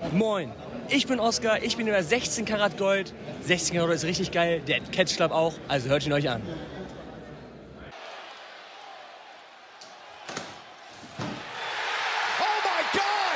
Moin, ich bin Oskar, ich bin über 16 Karat Gold. 16 Karat ist richtig geil, der Catch Club auch, also hört ihn euch an. Oh my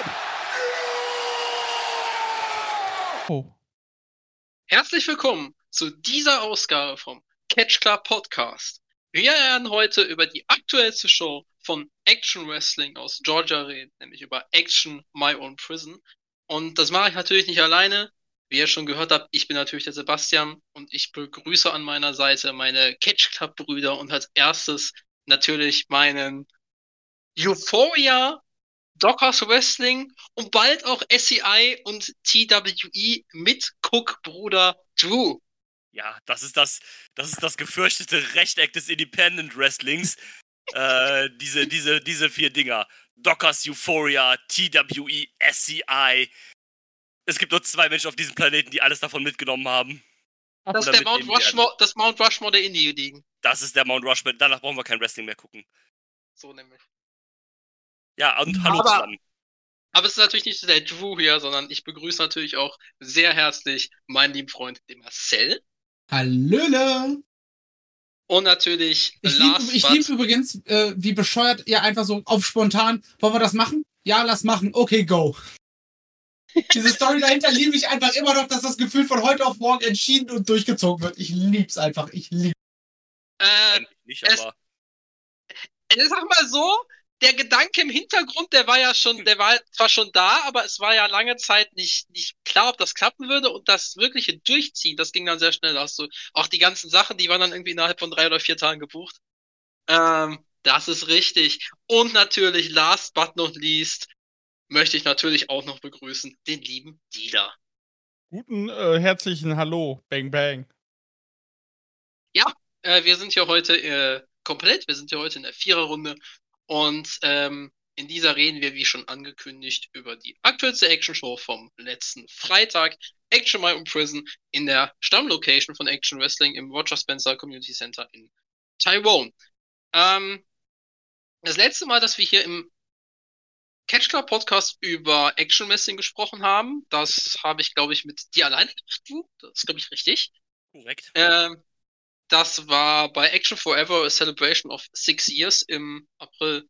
God! Oh. Herzlich willkommen zu dieser Ausgabe vom Catch Club Podcast. Wir werden heute über die aktuellste Show von Action Wrestling aus Georgia reden, nämlich über Action My Own Prison. Und das mache ich natürlich nicht alleine. Wie ihr schon gehört habt, ich bin natürlich der Sebastian und ich begrüße an meiner Seite meine Catch Club Brüder und als erstes natürlich meinen Euphoria, Dockers Wrestling und bald auch SCI und TWE mit Cook-Bruder Drew. Ja, das ist das gefürchtete Rechteck des Independent Wrestlings. Diese 4 Dinger. Dockers Euphoria, TWE, SCI. Es gibt nur 2 Menschen auf diesem Planeten, die alles davon mitgenommen haben. Das ist der Mount Rushmore der Indie-Ligen. Das ist der Mount Rushmore. Danach brauchen wir kein Wrestling mehr gucken. So nämlich. Ja, und hallo zusammen. Aber es ist natürlich nicht der Drew hier, sondern ich begrüße natürlich auch sehr herzlich meinen lieben Freund, den Marcel. Hallöle! Und natürlich Ich liebe übrigens, wie bescheuert ihr einfach so auf spontan, wollen wir das machen? Ja, lass machen. Okay, go. Diese Story dahinter liebe ich einfach immer noch, dass das Gefühl von heute auf morgen entschieden und durchgezogen wird. Ich lieb's einfach. Ich lieb's. Nicht, aber Ich sag mal so, der Gedanke im Hintergrund, der war zwar schon da, aber es war ja lange Zeit nicht klar, ob das klappen würde und das wirkliche Durchziehen, das ging dann sehr schnell. Da hast du auch die ganzen Sachen, die waren dann irgendwie innerhalb von 3 oder 4 Tagen gebucht. Das ist richtig. Und natürlich, last but not least, möchte ich natürlich auch noch begrüßen, den lieben Dieter. Guten, herzlichen Hallo, Bang Bang. Ja, wir sind hier heute komplett, wir sind hier heute in der Viererrunde und in dieser reden wir, wie schon angekündigt, über die aktuellste Action-Show vom letzten Freitag, Action My Own Prison, in der Stammlocation von Action Wrestling im Roger Spencer Community Center in Tyrone. Das letzte Mal, dass wir hier im Catch Club Podcast über Action Wrestling gesprochen haben, das habe ich, glaube ich, mit dir alleine gemacht. Das ist, glaube ich, richtig. korrekt. Das war bei Action Forever, a Celebration of 6 Years im April.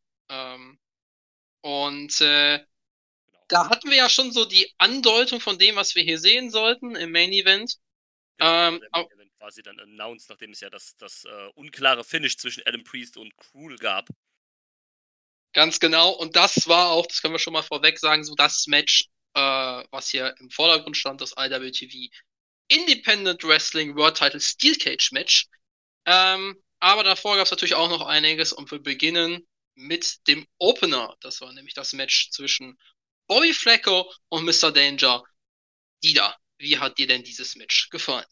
Da hatten wir ja schon so die Andeutung von dem, was wir hier sehen sollten im Main Event. Der Main Event quasi dann announced, nachdem es ja das unklare Finish zwischen Adam Priest und Cruel gab. Ganz genau. Und das war auch, das können wir schon mal vorweg sagen, so das Match, was hier im Vordergrund stand, das IWTV Independent Wrestling World Title Steel Cage Match. Aber davor gab es natürlich auch noch einiges und wir beginnen mit dem Opener. Das war nämlich das Match zwischen Bobby Flacco und Mr. Danger. Dieter, wie hat dir denn dieses Match gefallen?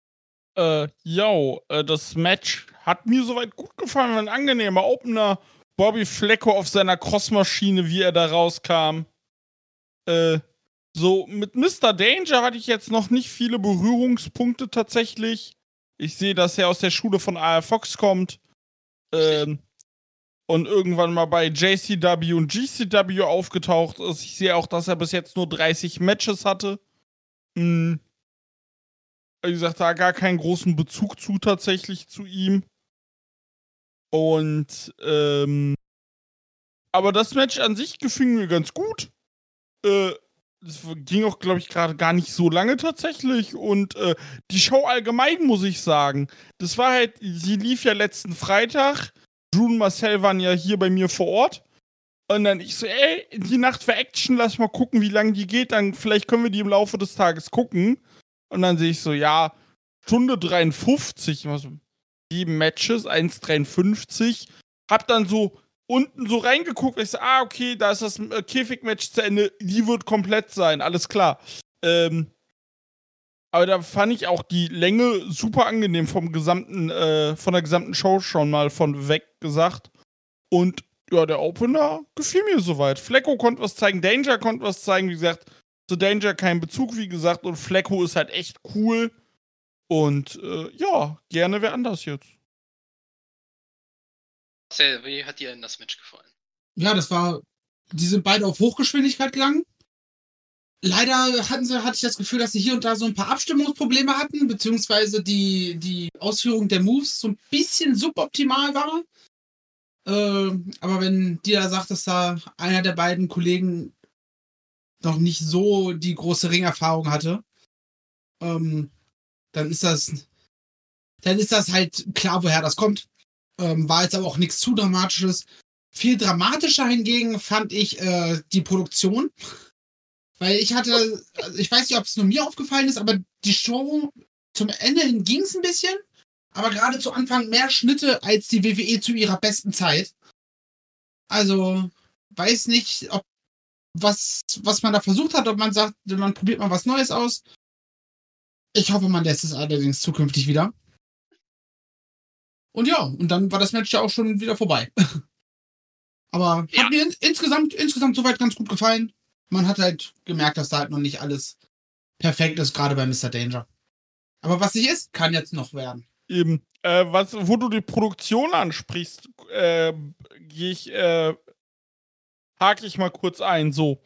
Das Match hat mir soweit gut gefallen, war ein angenehmer Opener. Bobby Flacco auf seiner Crossmaschine, wie er da rauskam. So, mit Mr. Danger hatte ich jetzt noch nicht viele Berührungspunkte tatsächlich. Ich sehe, dass er aus der Schule von AR Fox kommt. Und irgendwann mal bei JCW und GCW aufgetaucht ist. Ich sehe auch, dass er bis jetzt nur 30 Matches hatte. Wie gesagt, da gar keinen großen Bezug zu tatsächlich zu ihm. Und, aber das Match an sich gefiel mir ganz gut. Das ging auch, glaube ich, gerade gar nicht so lange tatsächlich. Und die Show allgemein, muss ich sagen, das war halt, sie lief ja letzten Freitag. Drew und Marcel waren ja hier bei mir vor Ort. Und dann ich so, die Nacht für Action, lass mal gucken, wie lange die geht. Dann vielleicht können wir die im Laufe des Tages gucken. Und dann sehe ich so, ja, Stunde 53, also 7 Matches, 1,53. Hab dann so unten so reingeguckt, ich so, okay, da ist das Käfigmatch zu Ende, die wird komplett sein, alles klar. Aber da fand ich auch die Länge super angenehm von der gesamten Show schon mal von weg gesagt. Und ja, der Opener gefiel mir soweit. Flacco konnte was zeigen, Danger konnte was zeigen, wie gesagt, zu Danger kein Bezug, wie gesagt, und Flacco ist halt echt cool. Und ja, gerne wer anders jetzt. Marcel, wie hat dir denn das Match gefallen? Ja, die sind beide auf Hochgeschwindigkeit gegangen. Leider hatte ich das Gefühl, dass sie hier und da so ein paar Abstimmungsprobleme hatten, beziehungsweise die Ausführung der Moves so ein bisschen suboptimal war. Aber wenn dir da sagt, dass da einer der beiden Kollegen noch nicht so die große Ringerfahrung hatte, dann ist das halt klar, woher das kommt. War jetzt aber auch nichts zu Dramatisches. Viel dramatischer hingegen fand ich die Produktion. Weil ich weiß nicht, ob es nur mir aufgefallen ist, aber die Show zum Ende hin ging es ein bisschen, aber gerade zu Anfang mehr Schnitte als die WWE zu ihrer besten Zeit. Also, weiß nicht, ob was man da versucht hat, ob man sagt, man probiert mal was Neues aus. Ich hoffe, man lässt es allerdings zukünftig wieder. Und ja, und dann war das Match ja auch schon wieder vorbei. Aber hat mir insgesamt soweit ganz gut gefallen. Man hat halt gemerkt, dass da halt noch nicht alles perfekt ist, gerade bei Mr. Danger. Aber was nicht ist, kann jetzt noch werden. Eben. Wo du die Produktion ansprichst, hake ich mal kurz ein. So.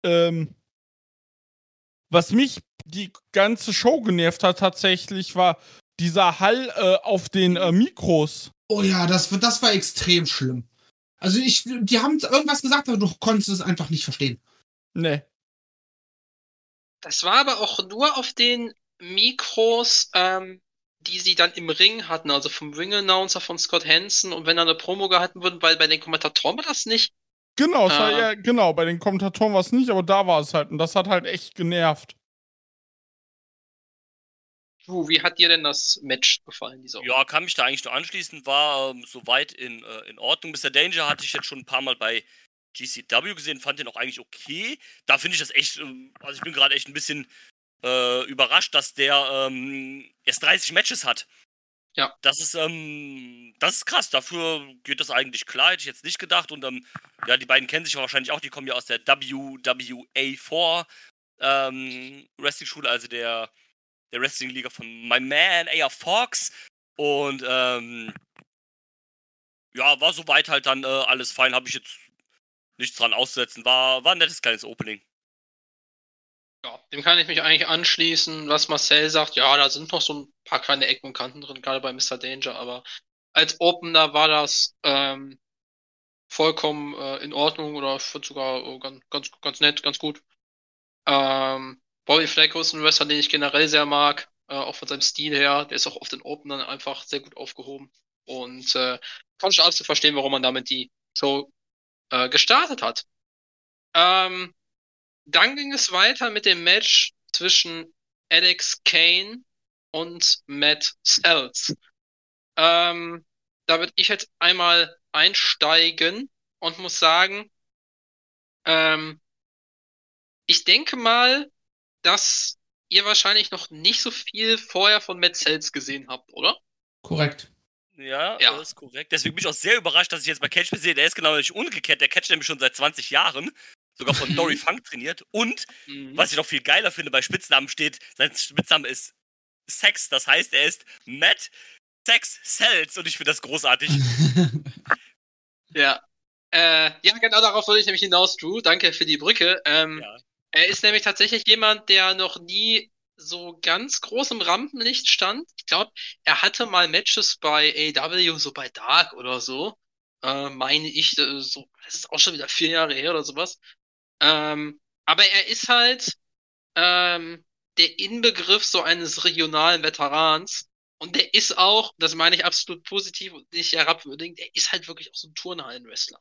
Was mich die ganze Show genervt hat tatsächlich, war dieser Hall auf den Mikros. Oh ja, das war extrem schlimm. Also die haben irgendwas gesagt, aber du konntest es einfach nicht verstehen. Nee. Das war aber auch nur auf den Mikros, die sie dann im Ring hatten, also vom Ring-Announcer von Scott Hansen, und wenn da eine Promo gehalten wurde, weil bei den Kommentatoren war das nicht. Genau, bei den Kommentatoren war es nicht, aber da war es halt, und das hat halt echt genervt. Wie hat dir denn das Match gefallen, dieser Ja, kann mich da eigentlich nur anschließen, war soweit in Ordnung. Mr. Danger hatte ich jetzt schon ein paar Mal bei GCW gesehen, fand den auch eigentlich okay. Da finde ich das echt, also ich bin gerade echt ein bisschen überrascht, dass der erst 30 Matches hat. Ja. Das ist krass, dafür geht das eigentlich klar, hätte ich jetzt nicht gedacht. Und ja, die beiden kennen sich wahrscheinlich auch, die kommen ja aus der WWA4 Wrestling-Schule, also der Wrestling-Liga von my man A.R. Fox. Und ja, war soweit halt dann alles fein, habe ich jetzt nichts dran auszusetzen. War ein nettes kleines Opening. Ja, dem kann ich mich eigentlich anschließen, was Marcel sagt. Ja, da sind noch so ein paar kleine Ecken und Kanten drin, gerade bei Mr. Danger, aber als Opener war das vollkommen in Ordnung, oder ich finde sogar ganz nett, ganz gut. Bobby Flacco ist ein Wrestler, den ich generell sehr mag, auch von seinem Stil her. Der ist auch auf den Openern einfach sehr gut aufgehoben. Und kann schon absolut verstehen, warum man damit die Show gestartet hat. Dann ging es weiter mit dem Match zwischen Alex Kane und Matt Sells. Da würde ich jetzt einmal einsteigen und muss sagen, ich denke mal, dass ihr wahrscheinlich noch nicht so viel vorher von Matt Sells gesehen habt, oder? Korrekt. Ja, das ist korrekt. Deswegen bin ich auch sehr überrascht, dass ich jetzt bei Catch sehe. Der ist genau nicht umgekehrt. Der catcht nämlich schon seit 20 Jahren. Sogar von Dory Funk trainiert. Und, was ich noch viel geiler finde, bei Spitznamen steht, sein Spitzname ist Sex. Das heißt, er ist Matt Sex Sells. Und ich finde das großartig. Ja. Ja, genau darauf wollte ich nämlich hinaus, Drew. Danke für die Brücke. Ja. Er ist nämlich tatsächlich jemand, der noch nie so ganz groß im Rampenlicht stand. Ich glaube, er hatte mal Matches bei AEW, so bei Dark oder so. Meine ich, so, das ist auch schon wieder 4 Jahre her oder sowas. Aber er ist halt der Inbegriff so eines regionalen Veterans. Und der ist auch, das meine ich absolut positiv und nicht herabwürdigend, der ist halt wirklich auch so ein Turnhallen-Wrestler.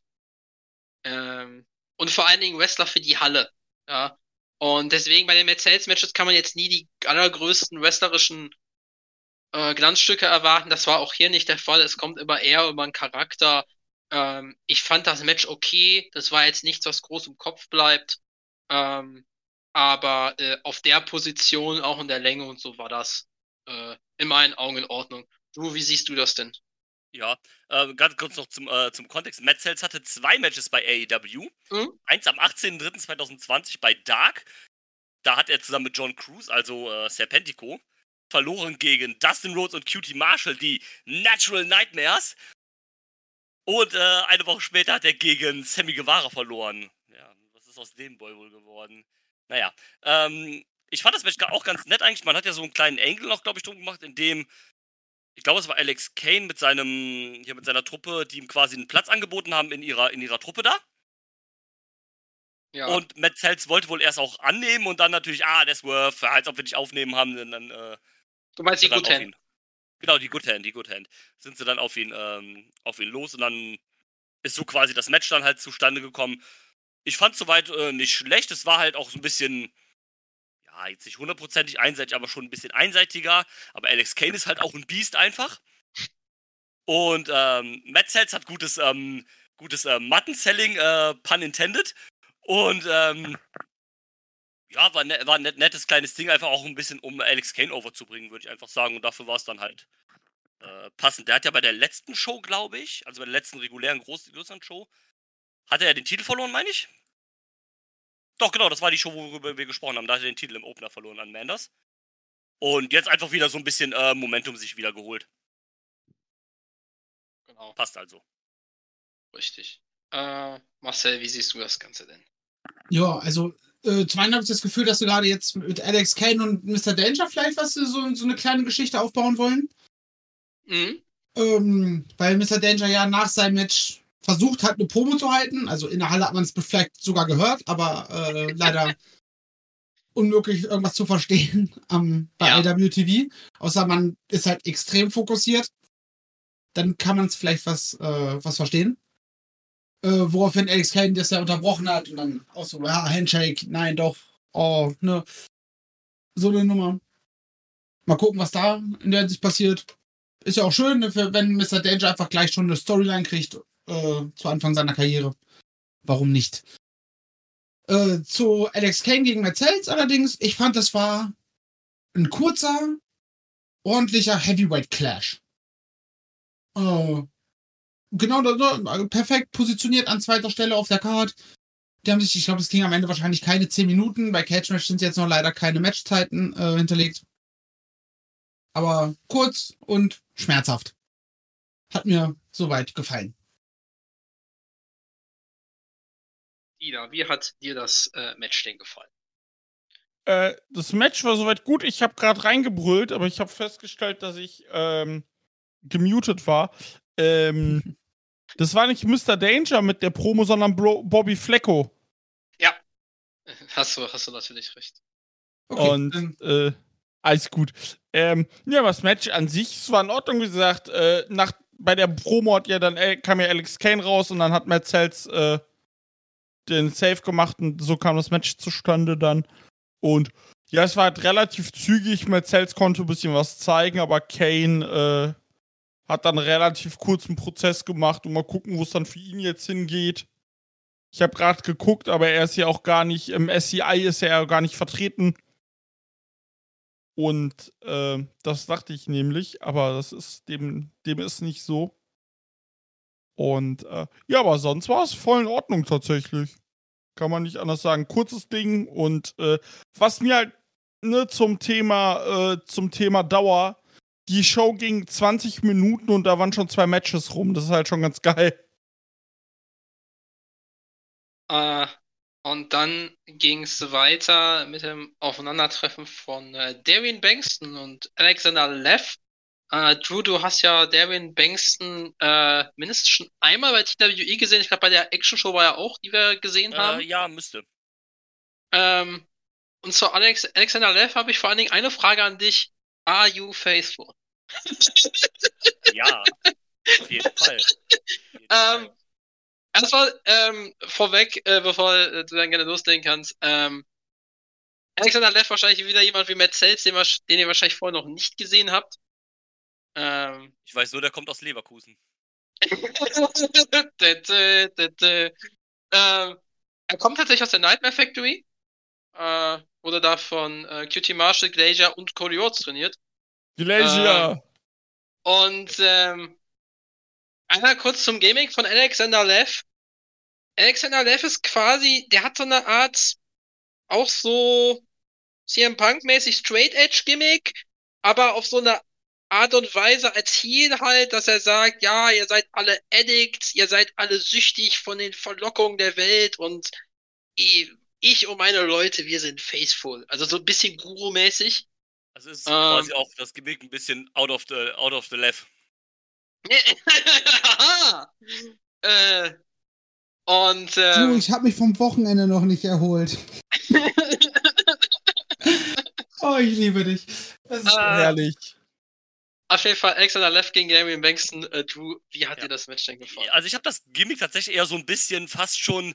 Und vor allen Dingen Wrestler für die Halle. Ja. Und deswegen bei den Matt-Sales-Matches kann man jetzt nie die allergrößten wrestlerischen Glanzstücke erwarten. Das war auch hier nicht der Fall. Es kommt immer eher über einen Charakter. Ich fand das Match okay. Das war jetzt nichts, was groß im Kopf bleibt. Aber auf der Position, auch in der Länge und so, war das in meinen Augen in Ordnung. Du, wie siehst du das denn? Ja, ganz kurz noch zum Kontext. Matt Sells hatte 2 Matches bei AEW. Eins am 18.03.2020 bei Dark. Da hat er zusammen mit John Cruz, also Serpentico, verloren gegen Dustin Rhodes und Cutie Marshall, die Natural Nightmares. Und eine Woche später hat er gegen Sammy Guevara verloren. Ja, was ist aus dem Boy wohl geworden? Naja, ich fand das Match auch ganz nett eigentlich. Man hat ja so einen kleinen Angle noch, glaube ich, drum gemacht, in dem, ich glaube, es war Alex Kane mit seiner Truppe, die ihm quasi einen Platz angeboten haben in ihrer Truppe da. Ja. Und Matt Sells wollte wohl erst auch annehmen und dann natürlich, der Swerve, als ob wir dich aufnehmen haben, dann du meinst die Good Hand? Genau, die Good Hand. Sind sie dann auf ihn los und dann ist so quasi das Match dann halt zustande gekommen. Ich fand es soweit nicht schlecht. Es war halt auch so ein bisschen, ja, jetzt nicht hundertprozentig einseitig, aber schon ein bisschen einseitiger. Aber Alex Kane ist halt auch ein Biest einfach. Und Matt Sells hat gutes Mutton-Selling, pun intended. Und ja, war ein nettes kleines Ding, einfach auch ein bisschen, um Alex Kane overzubringen, würde ich einfach sagen. Und dafür war es dann halt passend. Der hat ja bei der letzten Show, glaube ich, also bei der letzten regulären größeren Show, hat er ja den Titel verloren, meine ich? Doch, genau, das war die Show, worüber wir gesprochen haben. Da hat er den Titel im Opener verloren an Manders. Und jetzt einfach wieder so ein bisschen Momentum sich wieder geholt. Genau. Passt also. Richtig. Marcel, wie siehst du das Ganze denn? Ja, also zum einen habe ich das Gefühl, dass du gerade jetzt mit Alex Kane und Mr. Danger vielleicht so eine kleine Geschichte aufbauen wollen. Mhm. Weil Mr. Danger ja nach seinem Match versucht hat, eine Promo zu halten. Also in der Halle hat man es vielleicht sogar gehört, aber leider unmöglich, irgendwas zu verstehen bei IWTV. Außer man ist halt extrem fokussiert. Dann kann man es vielleicht was verstehen. Woraufhin Alex Kane das ja unterbrochen hat und dann auch so, ja, Handshake, nein, doch, oh, ne. So eine Nummer. Mal gucken, was da in der Hinsicht passiert. Ist ja auch schön, wenn Mr. Danger einfach gleich schon eine Storyline kriegt zu Anfang seiner Karriere. Warum nicht? Zu Alex Kane gegen Matt Sells allerdings, ich fand, das war ein kurzer, ordentlicher Heavyweight Clash. Genau, also perfekt positioniert an zweiter Stelle auf der Card. Die haben sich, ich glaube, es ging am Ende wahrscheinlich keine 10 Minuten. Bei Cage Match sind jetzt noch leider keine Matchzeiten hinterlegt. Aber kurz und schmerzhaft. Hat mir soweit gefallen. Ida, wie hat dir das Match denn gefallen? Das Match war soweit gut. Ich habe gerade reingebrüllt, aber ich habe festgestellt, dass ich gemutet war. Das war nicht Mr. Danger mit der Promo, sondern Bobby Flecko. Ja, hast du natürlich recht. Okay, und alles gut. Ja, das Match an sich, es war in Ordnung, wie gesagt. Bei der Promo kam ja Alex Kane raus und dann hat Matt Sells den Save gemacht und so kam das Match zustande dann. Und ja, es war halt relativ zügig. Matt Sells konnte ein bisschen was zeigen, aber Kane hat dann einen relativ kurzen Prozess gemacht und mal gucken, wo es dann für ihn jetzt hingeht. Ich habe gerade geguckt, aber er ist ja auch gar nicht, im SCI ist er ja gar nicht vertreten. Und das dachte ich nämlich, aber das ist dem ist nicht so. Und ja, aber sonst war es voll in Ordnung tatsächlich. Kann man nicht anders sagen. Kurzes Ding und was mir halt zum Thema Dauer, die Show ging 20 Minuten und da waren schon 2 Matches rum. Das ist halt schon ganz geil. Und dann ging es weiter mit dem Aufeinandertreffen von Darian Bankston und Alexander Leff. Drew, du hast ja Darian Bankston mindestens schon einmal bei TWE gesehen. Ich glaube, bei der Action-Show war er auch, die wir gesehen haben. Ja, müsste. Und zu Alexander Leff habe ich vor allen Dingen eine Frage an dich. Are you faithful? Ja, auf jeden Fall. Erstmal vorweg, bevor du dann gerne loslegen kannst. Alexander Leff wahrscheinlich wieder jemand wie Matt Sells, den ihr wahrscheinlich vorher noch nicht gesehen habt. Ich weiß nur, der kommt aus Leverkusen. Er kommt tatsächlich aus der Nightmare Factory. Wurde da von QT Marshall, Glacier und Cody Rhodes trainiert. Glacier! Und einmal kurz zum Gaming von Alexander Leff. Alexander Leff ist quasi, der hat so eine Art, auch so CM Punk-mäßig Straight-Edge-Gimmick, aber auf so eine Art und Weise als Heel halt, dass er sagt, ja, ihr seid alle Addicts, ihr seid alle süchtig von den Verlockungen der Welt und ich und meine Leute, wir sind faithful. Also so ein bisschen Guru-mäßig. Also ist quasi auch das Gimmick ein bisschen out of the left. Du, ich habe mich vom Wochenende noch nicht erholt. Oh, ich liebe dich. Das ist herrlich. Auf jeden Fall Alexander Left gegen Damian Bankston. Drew, wie hat dir das Match denn gefallen? Also ich habe das Gimmick tatsächlich eher so ein bisschen fast schon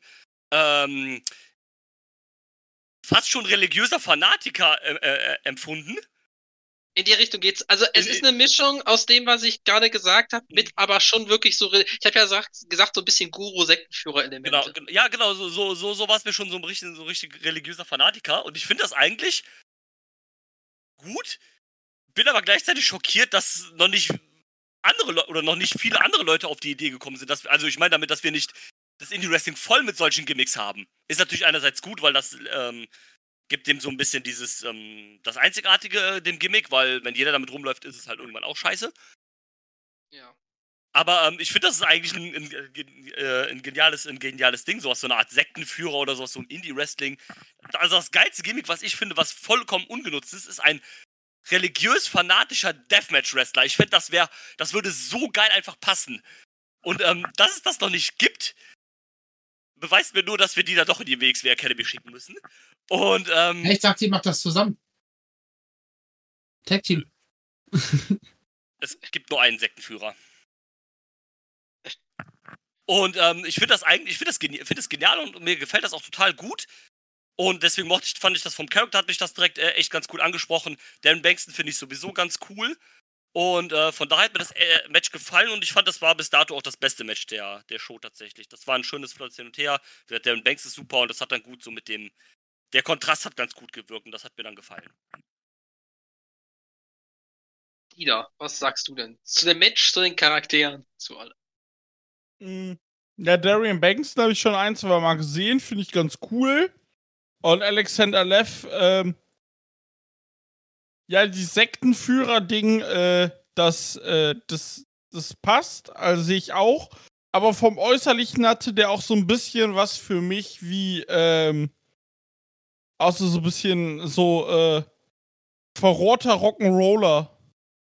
religiöser Fanatiker empfunden. In die Richtung geht's. Also es ist eine Mischung aus dem, was ich gerade gesagt habe, mit aber schon wirklich so, ich habe ja gesagt, so ein bisschen Guru-Sektenführer-Elemente. Genau, so war es mir schon so richtig religiöser Fanatiker. Und ich finde das eigentlich gut, bin aber gleichzeitig schockiert, dass noch nicht viele andere Leute auf die Idee gekommen sind. Also ich meine damit, dass wir nicht das Indie-Wrestling voll mit solchen Gimmicks haben. Ist natürlich einerseits gut, weil das gibt dem so ein bisschen dieses, das Einzigartige dem Gimmick, weil wenn jeder damit rumläuft, ist es halt irgendwann auch scheiße. Ja. Aber ich finde, das ist eigentlich ein geniales Ding, sowas, so eine Art Sektenführer oder sowas, so ein Indie-Wrestling. Also das geilste Gimmick, was ich finde, was vollkommen ungenutzt ist ein religiös-fanatischer Deathmatch-Wrestler. Ich finde, das würde so geil einfach passen. Und dass es das noch nicht gibt, beweist mir nur, dass wir die da doch in die WXW Academy schicken müssen. Und, Ich sag, die macht das zusammen. Tag Team. Es gibt nur einen Sektenführer. Und ich finde das genial und mir gefällt das auch total gut. Und deswegen fand ich das vom Charakter, hat mich das direkt echt ganz gut angesprochen. Darren Bankston finde ich sowieso ganz cool. Und von daher hat mir das Match gefallen und ich fand, das war bis dato auch das beste Match der Show tatsächlich. Das war ein schönes Flirts hin und her. Darren Banks ist super und das hat dann gut so mit dem. Der Kontrast hat ganz gut gewirkt und das hat mir dann gefallen. Ida, was sagst du denn? Zu dem Match, zu den Charakteren, zu allem. Ja, Darian Bankston habe ich schon 1-2 Mal gesehen, finde ich ganz cool. Und Alexander Leff, ja, die Sektenführer-Ding, das passt, also sehe ich auch. Aber vom Äußerlichen hatte der auch so ein bisschen was für mich wie, auch so ein bisschen so, verrohrter Rock'n'Roller.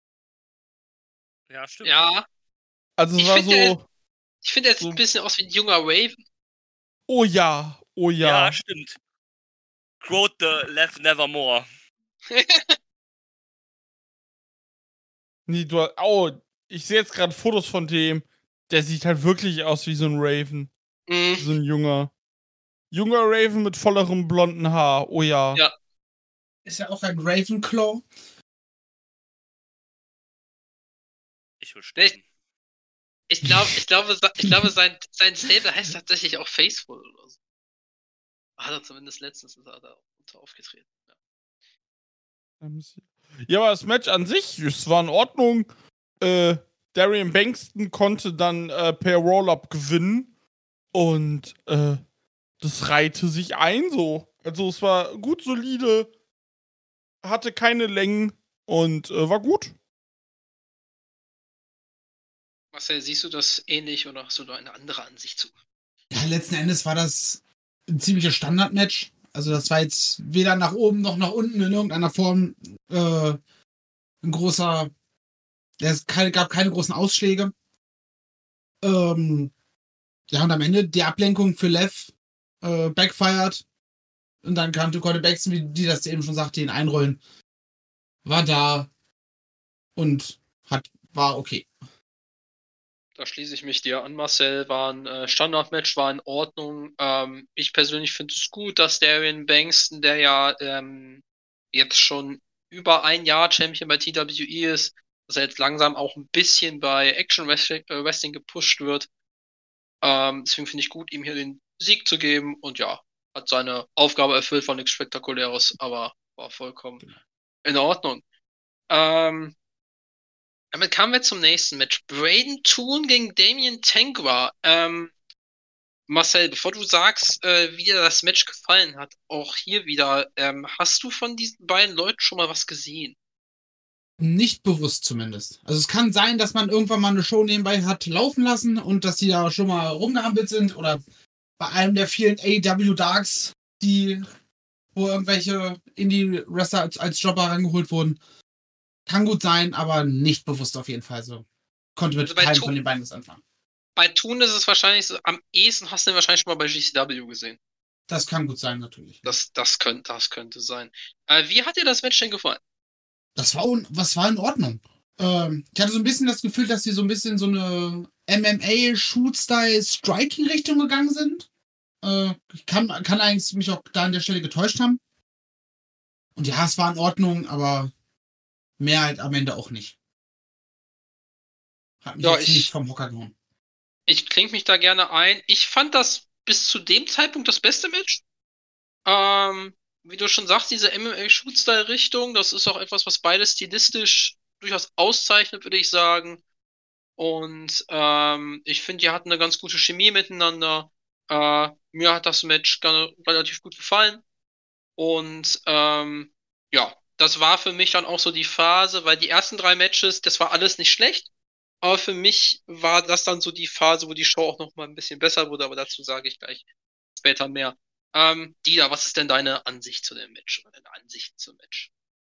Ja, stimmt. Ja. Also es war so. Ich finde, er sieht ein bisschen aus wie ein junger Raven. Oh ja. Ja, stimmt. Quote the left nevermore. Nee, ich sehe jetzt gerade Fotos von dem. Der sieht halt wirklich aus wie so ein Raven. So ein junger Raven mit vollerem blonden Haar. Oh ja. Ja. Ist ja auch ein Ravenclaw. Ich will sterben. Ich glaube, sein Stable heißt tatsächlich auch Faithful oder so. Hat er zumindest letztens da unter aufgetreten. Ja, aber das Match an sich, es war in Ordnung. Darian Bankston konnte dann per Roll-Up gewinnen. Und das reihte sich ein so. Also es war gut solide, hatte keine Längen und war gut. Marcel, siehst du das ähnlich oder hast du da eine andere Ansicht zu? Ja, letzten Endes war das ein ziemliches Standardmatch. Also das war jetzt weder nach oben noch nach unten in irgendeiner Form ein großer. Es gab keine großen Ausschläge. Ja, und am Ende die Ablenkung für Lev backfired. Und dann kam Cody Bankston, wie die das eben schon sagte, ihn einrollen. War da und war okay. Da schließe ich mich dir an, Marcel. War ein Standardmatch, war in Ordnung. Ich persönlich finde es gut, dass Darian Bankston, der ja jetzt schon über ein Jahr Champion bei TWE ist, dass er jetzt langsam auch ein bisschen bei Action Wrestling gepusht wird. Deswegen finde ich gut, ihm hier den Sieg zu geben. Und ja, hat seine Aufgabe erfüllt, war nichts Spektakuläres, aber war vollkommen in Ordnung. Damit kamen wir zum nächsten Match. Braden Toon gegen Damien Tangra. Marcel, bevor du sagst, wie dir das Match gefallen hat, auch hier wieder, hast du von diesen beiden Leuten schon mal was gesehen? Nicht bewusst zumindest. Also es kann sein, dass man irgendwann mal eine Show nebenbei hat laufen lassen und dass die da schon mal rumgehampelt sind oder bei einem der vielen AEW Darks wo irgendwelche Indie-Wrestler als Jobber rangeholt wurden. Kann gut sein, aber nicht bewusst auf jeden Fall so. Konnte mit keinem von den beiden was anfangen. Bei Thun ist es wahrscheinlich so, am ehesten hast du ihn wahrscheinlich schon mal bei GCW gesehen. Das kann gut sein, natürlich. Das könnte sein. Wie hat dir das Match denn gefallen? Was war in Ordnung. Ich hatte so ein bisschen das Gefühl, dass sie so ein bisschen so eine MMA-Shoot-Style-Striking-Richtung gegangen sind. Ich kann eigentlich mich auch da an der Stelle getäuscht haben. Und ja, es war in Ordnung, aber mehr halt am Ende auch nicht. Hat mich jetzt nicht vom Hocker gehauen. Ich klinge mich da gerne ein. Ich fand das bis zu dem Zeitpunkt das beste Match. Wie du schon sagst, diese MMA-Shoot-Style-Richtung, das ist auch etwas, was beide stilistisch durchaus auszeichnet, würde ich sagen. Und ich finde, die hatten eine ganz gute Chemie miteinander. Mir hat das Match relativ gut gefallen. Und ja, das war für mich dann auch so die Phase, weil die ersten 3 Matches, das war alles nicht schlecht. Aber für mich war das dann so die Phase, wo die Show auch noch mal ein bisschen besser wurde. Aber dazu sage ich gleich später mehr. Dida, was ist denn deine Ansicht zu dem Match? Oder deine Ansichten zum Match?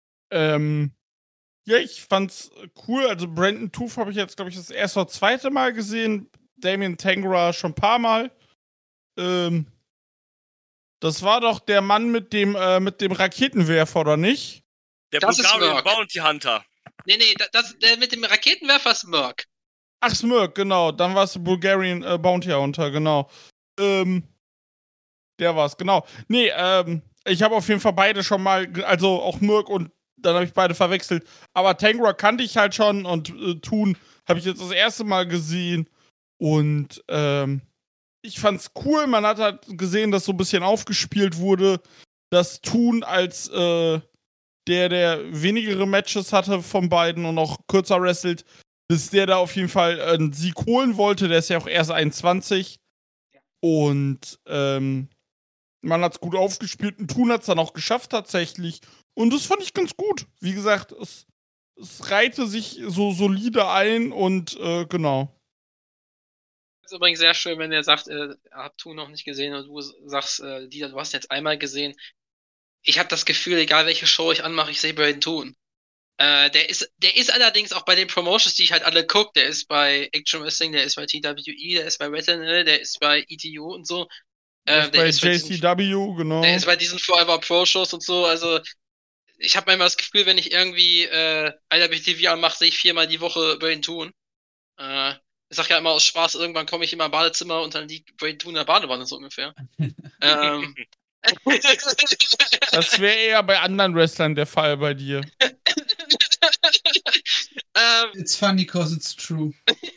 Ja, ich fand's cool. Also Brandon Tooth habe ich jetzt, glaube ich, das erste oder zweite Mal gesehen. Damien Tangra schon ein paar Mal. Das war doch der Mann mit dem Raketenwerfer, oder nicht? Der Bulgarian Bounty Hunter. Nee, der mit dem Raketenwerfer ist Merc. Ach, Smirk, genau. Dann war es Bulgarian Bounty Hunter, genau. Der war's, genau. Nee, ich habe auf jeden Fall beide schon mal, also auch Merc und dann habe ich beide verwechselt. Aber Tangra kannte ich halt schon und Thun habe ich jetzt das erste Mal gesehen. Und ich fand's cool. Man hat halt gesehen, dass so ein bisschen aufgespielt wurde, dass Thun als der wenigere Matches hatte von beiden und noch kürzer wrestelt, bis der da auf jeden Fall einen Sieg holen wollte. Der ist ja auch erst 21. Und man hat's gut aufgespielt und Thun hat's dann auch geschafft tatsächlich. Und das fand ich ganz gut. Wie gesagt, es reihte sich so solide ein und genau. Das ist übrigens sehr schön, wenn er sagt, hab Thun noch nicht gesehen und du sagst, Dieter, du hast ihn jetzt einmal gesehen. Ich habe das Gefühl, egal welche Show ich anmache, ich sehe Brandon Thun. Der ist allerdings auch bei den Promotions, die ich halt alle gucke. Der ist bei Action Wrestling, der ist bei TWE, der ist bei Retinal, der ist bei ETU und so. Der ist bei JCW, genau. Der ist bei diesen Forever Pro Shows und so. Also ich habe manchmal das Gefühl, wenn ich irgendwie IWTV anmache, sehe ich 4-mal die Woche Brandon Thun. Ich sag ja immer aus Spaß, irgendwann komme ich in mein Badezimmer und dann liegt Brandon Thun in der Badewanne so ungefähr. Das wäre eher bei anderen Wrestlern der Fall bei dir. It's funny cause it's true.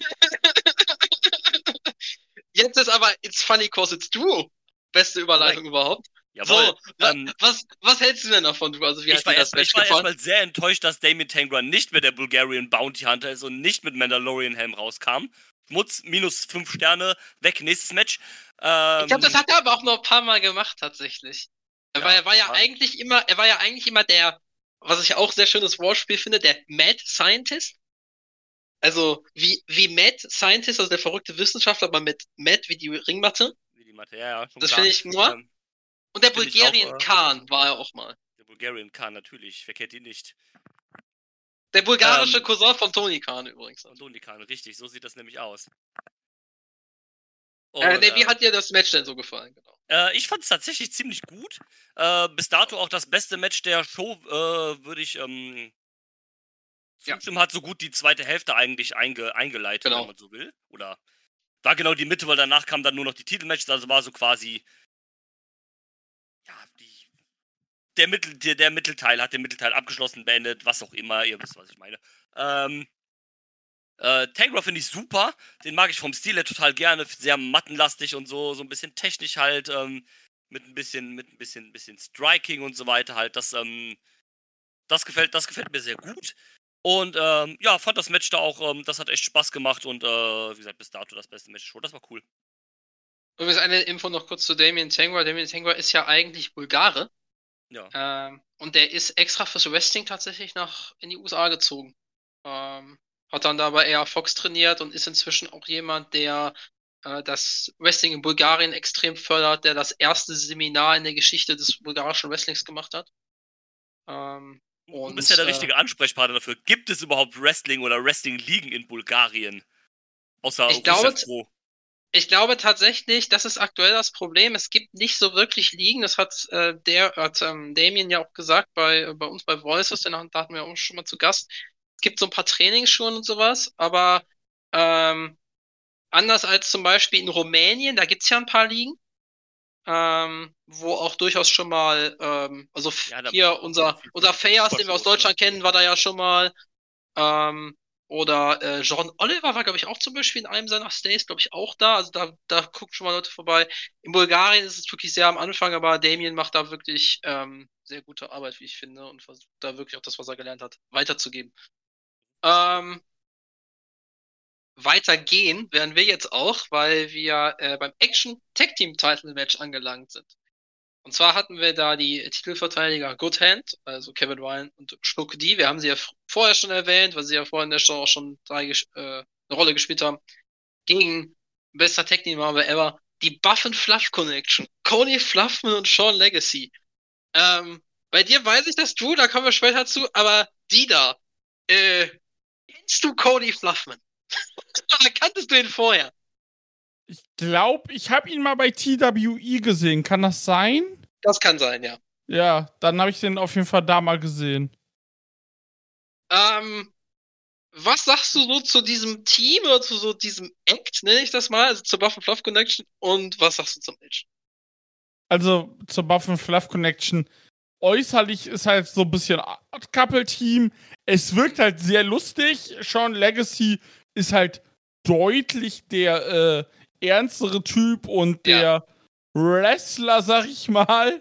Jetzt ist aber It's funny cause it's true. Beste Überleitung überhaupt. Jawohl. So, was hältst du denn davon? Also, ich war erstmal sehr enttäuscht, dass Damien Tangra nicht mit der Bulgarian Bounty Hunter ist und nicht mit Mandalorian Helm rauskam. Schmutz, -5 Sterne, weg, nächstes Match. Ich glaube, das hat er aber auch noch ein paar Mal gemacht, tatsächlich. Er war ja eigentlich immer der, was ich auch sehr schönes Wortspiel finde, der Mad Scientist. Also, wie Mad Scientist, also der verrückte Wissenschaftler, aber mit Mad wie die Ringmatte. Wie die Matte, ja. Das finde ich nur. Und der Bulgarian Khan war er auch mal. Der Bulgarian Khan, natürlich. Wer kennt ihn nicht? Der bulgarische Cousin von Tony Khan übrigens. Von Tony Khan, richtig. So sieht das nämlich aus. Und, wie hat dir das Match denn so gefallen? Genau. Ich fand es tatsächlich ziemlich gut. Bis dato auch das beste Match der Show, würde ich zustimmen, hat so gut die zweite Hälfte eigentlich eingeleitet, wenn man so will. Oder war genau die Mitte, weil danach kamen dann nur noch die Titelmatches, also war so quasi der Mittelteil hat den Mittelteil abgeschlossen, beendet, was auch immer, ihr wisst, was ich meine. Tangra finde ich super, den mag ich vom Stil her total gerne, sehr mattenlastig und so ein bisschen technisch halt, mit ein bisschen Striking und so weiter halt, das gefällt mir sehr gut. Und fand das Match da auch, das hat echt Spaß gemacht und wie gesagt, bis dato das beste Match schon, das war cool. Übrigens eine Info noch kurz zu Damien Tangra. Damien Tangra ist ja eigentlich Bulgare. Ja. Und der ist extra fürs Wrestling tatsächlich in die USA gezogen. Hat dann dabei eher Fox trainiert und ist inzwischen auch jemand, der das Wrestling in Bulgarien extrem fördert, der das erste Seminar in der Geschichte des bulgarischen Wrestlings gemacht hat. Du bist ja der richtige Ansprechpartner dafür. Gibt es überhaupt Wrestling oder Wrestling-Ligen in Bulgarien? Außer Rusev Pro. Ich glaube tatsächlich, das ist aktuell das Problem. Es gibt nicht so wirklich Ligen. Das hat Damien ja auch gesagt bei uns bei Voices, da hatten wir auch schon mal zu Gast. Es gibt so ein paar Trainingsschulen und sowas, aber anders als zum Beispiel in Rumänien, da gibt's ja ein paar Ligen, wo auch durchaus schon mal, hier unser Fayas, den wir aus Deutschland kennen, war da ja schon mal, oder John Oliver war, glaube ich, auch zum Beispiel in einem seiner Stays, glaube ich, auch da. Also da gucken schon mal Leute vorbei. In Bulgarien ist es wirklich sehr am Anfang, aber Damien macht da wirklich sehr gute Arbeit, wie ich finde, und versucht da wirklich auch das, was er gelernt hat, weiterzugeben. Weitergehen werden wir jetzt auch, weil wir beim Action Tag Team Title Match angelangt sind. Und zwar hatten wir da die Titelverteidiger Good Hand, also Kevin Ryan und Schnuck D. Wir haben sie ja vorher schon erwähnt, weil sie ja vorher in der Show auch schon eine Rolle gespielt haben. Gegen bester Tag Team ever, die Buff and Fluff Connection. Cody Fluffman und Sean Legacy. Bei dir weiß ich das, da kommen wir später zu, aber Dida, kennst du Cody Fluffman? Oder kanntest du ihn vorher? Ich glaube, ich habe ihn mal bei TWE gesehen. Kann das sein? Das kann sein, ja. Ja, dann habe ich den auf jeden Fall da mal gesehen. Was sagst du so zu diesem Team oder zu so diesem Act, nenne ich das mal, also zur Buff and Fluff Connection, und was sagst du zum Match? Also zur Buff and Fluff Connection. Äußerlich ist halt so ein bisschen Art-Couple-Team. Es wirkt halt sehr lustig. Sean Legacy ist halt deutlich der ernstere Typ und der Wrestler, sag ich mal.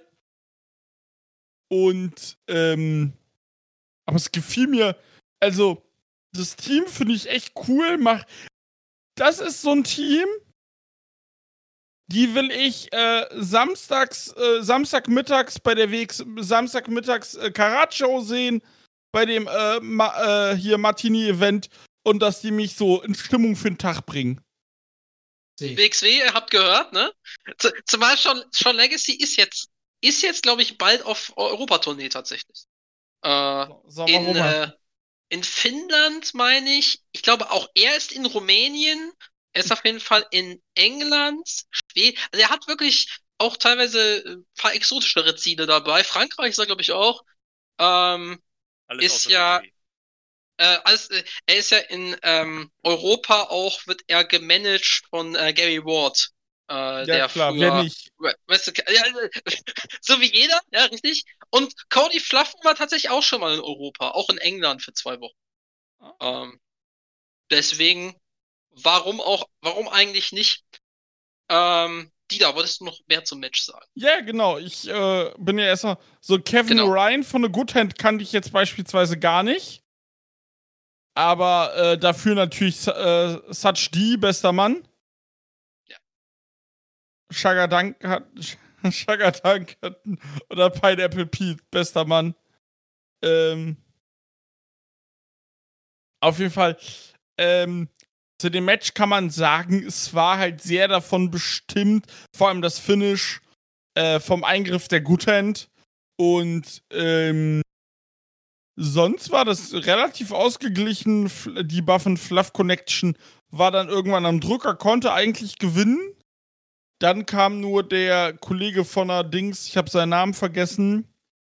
Und, aber es gefiel mir, also, das Team finde ich echt cool. Das ist so ein Team, die will ich Samstagmittags bei der Samstagmittags Karat-Show sehen, bei dem hier Martini-Event, und dass die mich so in Stimmung für den Tag bringen. WXW, ihr habt gehört, ne? Zumal Sean Legacy ist jetzt, glaube ich, bald auf Europatournee tatsächlich. In Finnland, meine ich. Ich glaube, auch er ist in Rumänien. Er ist auf jeden Fall in England. Also er hat wirklich auch teilweise ein paar exotischere Ziele dabei. Frankreich ist er, glaube ich, auch. Ist ja... er ist ja in Europa auch, wird er gemanagt von Gary Ward. Der klar, früher, wer nicht. Weißt du, so wie jeder, ja, richtig. Und Cody Fluffman war tatsächlich auch schon mal in Europa, auch in England für 2 Wochen. Deswegen, warum eigentlich nicht? Dida, wolltest du noch mehr zum Match sagen? Ja, genau. Ich bin ja erstmal so Kevin Ryan von The Good Hand kannte ich jetzt beispielsweise gar nicht. Aber dafür natürlich Such D, bester Mann. Ja. Shagadank oder Pineapple Pete, bester Mann. Auf jeden Fall, zu dem Match kann man sagen, es war halt sehr davon bestimmt, vor allem das Finish vom Eingriff der Good Hand. Und sonst war das relativ ausgeglichen. Die Buff and Fluff Connection war dann irgendwann am Drücker, konnte eigentlich gewinnen. Dann kam nur der Kollege von der Dings, ich habe seinen Namen vergessen.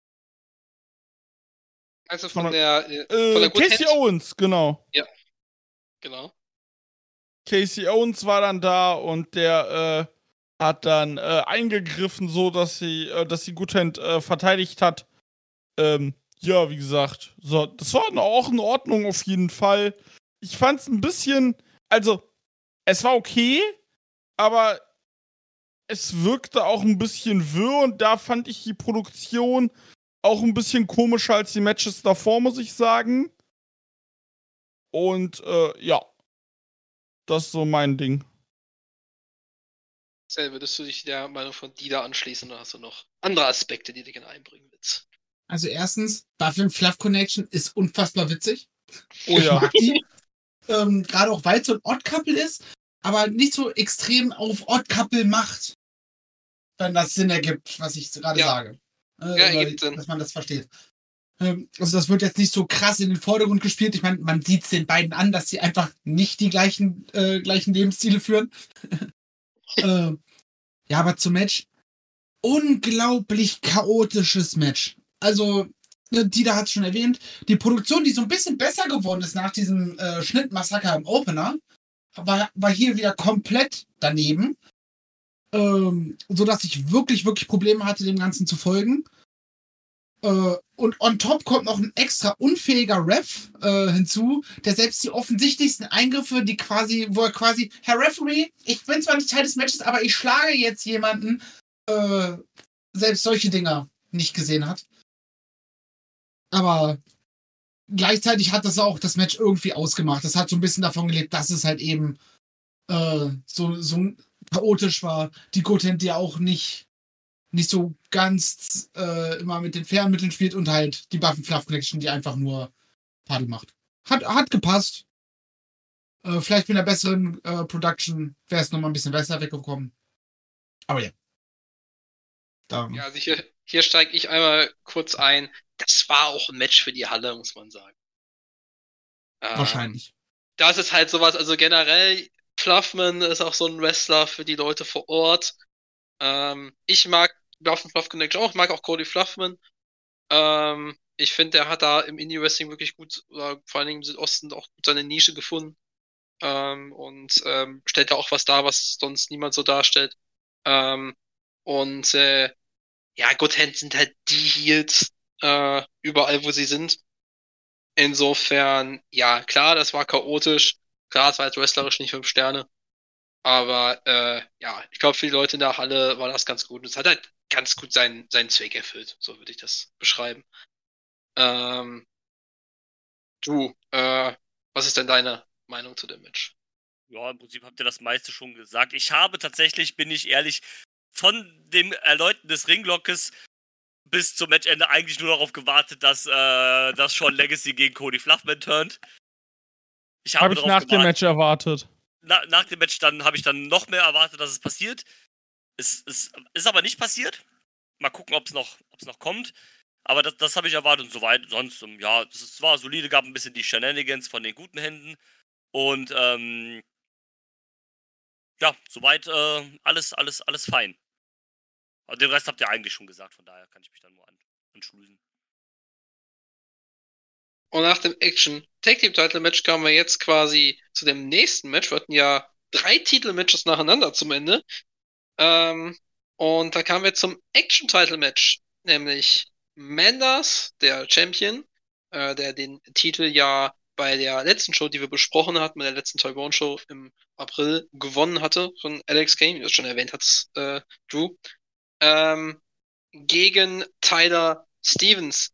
Also von der Casey Owens, genau. Ja, genau. Casey Owens war dann da und der hat dann eingegriffen, so dass die Good Hand verteidigt hat. Ja, wie gesagt, so, das war auch in Ordnung auf jeden Fall. Ich fand's ein bisschen, also, es war okay, aber es wirkte auch ein bisschen wirr und da fand ich die Produktion auch ein bisschen komischer als die Matches davor, muss ich sagen. Und, ja, das ist so mein Ding. Sel, würdest du dich der Meinung von Dida anschließen oder hast du noch andere Aspekte, die du gerne einbringen willst? Also erstens, Buff and Fluff Connection ist unfassbar witzig. Oh ja. Ich mag die. Gerade auch, weil es so ein Odd-Couple ist. aber nicht so extrem auf Odd Couple macht, wenn das Sinn ergibt, was ich gerade sage. Ergibt Sinn. Dass man das versteht. Also das wird jetzt nicht so krass in den Vordergrund gespielt. Ich meine, man sieht es den beiden an, dass sie einfach nicht die gleichen Lebensstile führen. Ja, aber zum Match. Unglaublich chaotisches Match. Also, Dieter hat es schon erwähnt. Die Produktion, die so ein bisschen besser geworden ist nach diesem Schnittmassaker im Opener, war hier wieder komplett daneben. Sodass ich wirklich, wirklich Probleme hatte, dem Ganzen zu folgen. Und on top kommt noch ein extra unfähiger Ref hinzu, der selbst die offensichtlichsten Eingriffe, wo er quasi, Herr Referee, ich bin zwar nicht Teil des Matches, aber ich schlage jetzt jemanden, selbst solche Dinger nicht gesehen hat. Aber gleichzeitig hat das auch das Match irgendwie ausgemacht. Das hat so ein bisschen davon gelebt, dass es halt eben so chaotisch war. Die Goten, die auch nicht so ganz immer mit den fairen Mitteln spielt und halt die Buff and Fluff Connection, die einfach nur Party macht. Hat gepasst. Vielleicht mit einer besseren Production wäre es nochmal ein bisschen besser weggekommen. Aber ja. Ja, also hier steige ich einmal kurz ein. Das war auch ein Match für die Halle, muss man sagen. Wahrscheinlich. Das ist halt sowas, also generell, Fluffman ist auch so ein Wrestler für die Leute vor Ort. Ich mag Buff and Fluff Connection auch, ich mag auch Cody Fluffman. Ich finde, der hat da im Indie-Wrestling wirklich gut, oder vor allen Dingen im Südosten auch gut seine Nische gefunden. Und stellt da auch was dar, was sonst niemand so darstellt. Good Hands sind halt die Heels überall, wo sie sind. Insofern, ja, klar, das war chaotisch. Klar, es war jetzt wrestlerisch nicht 5 Sterne. Aber ich glaube, für die Leute in der Halle war das ganz gut. Und es hat halt ganz gut seinen Zweck erfüllt. So würde ich das beschreiben. Was ist denn deine Meinung zu dem Match? Ja, im Prinzip habt ihr das meiste schon gesagt. Ich habe tatsächlich, bin ich ehrlich, von dem Erläutern des Ringlockes bis zum Matchende eigentlich nur darauf gewartet, dass Shawn Legacy gegen Cody Fluffman turnt. Habe ich nach dem Match erwartet. Nach dem Match habe ich dann noch mehr erwartet, dass es passiert. Es ist aber nicht passiert. Mal gucken, ob es noch kommt. Aber das habe ich erwartet und soweit. Sonst, es war solide, gab ein bisschen die Shenanigans von den guten Händen. Und soweit alles fein. Aber den Rest habt ihr eigentlich schon gesagt, von daher kann ich mich dann nur anschließen. Und nach dem Action-Tag-Team-Title-Match kamen wir jetzt quasi zu dem nächsten Match. Wir hatten ja 3 Titel-Matches nacheinander zum Ende. Und da kamen wir zum Action-Title-Match, nämlich Manders, der Champion, der den Titel ja bei der letzten Show, die wir besprochen hatten, bei der letzten Toy Bone Show im April gewonnen hatte von Alex Kane, wie du es schon erwähnt hattest, Drew, gegen Tyler Stevens.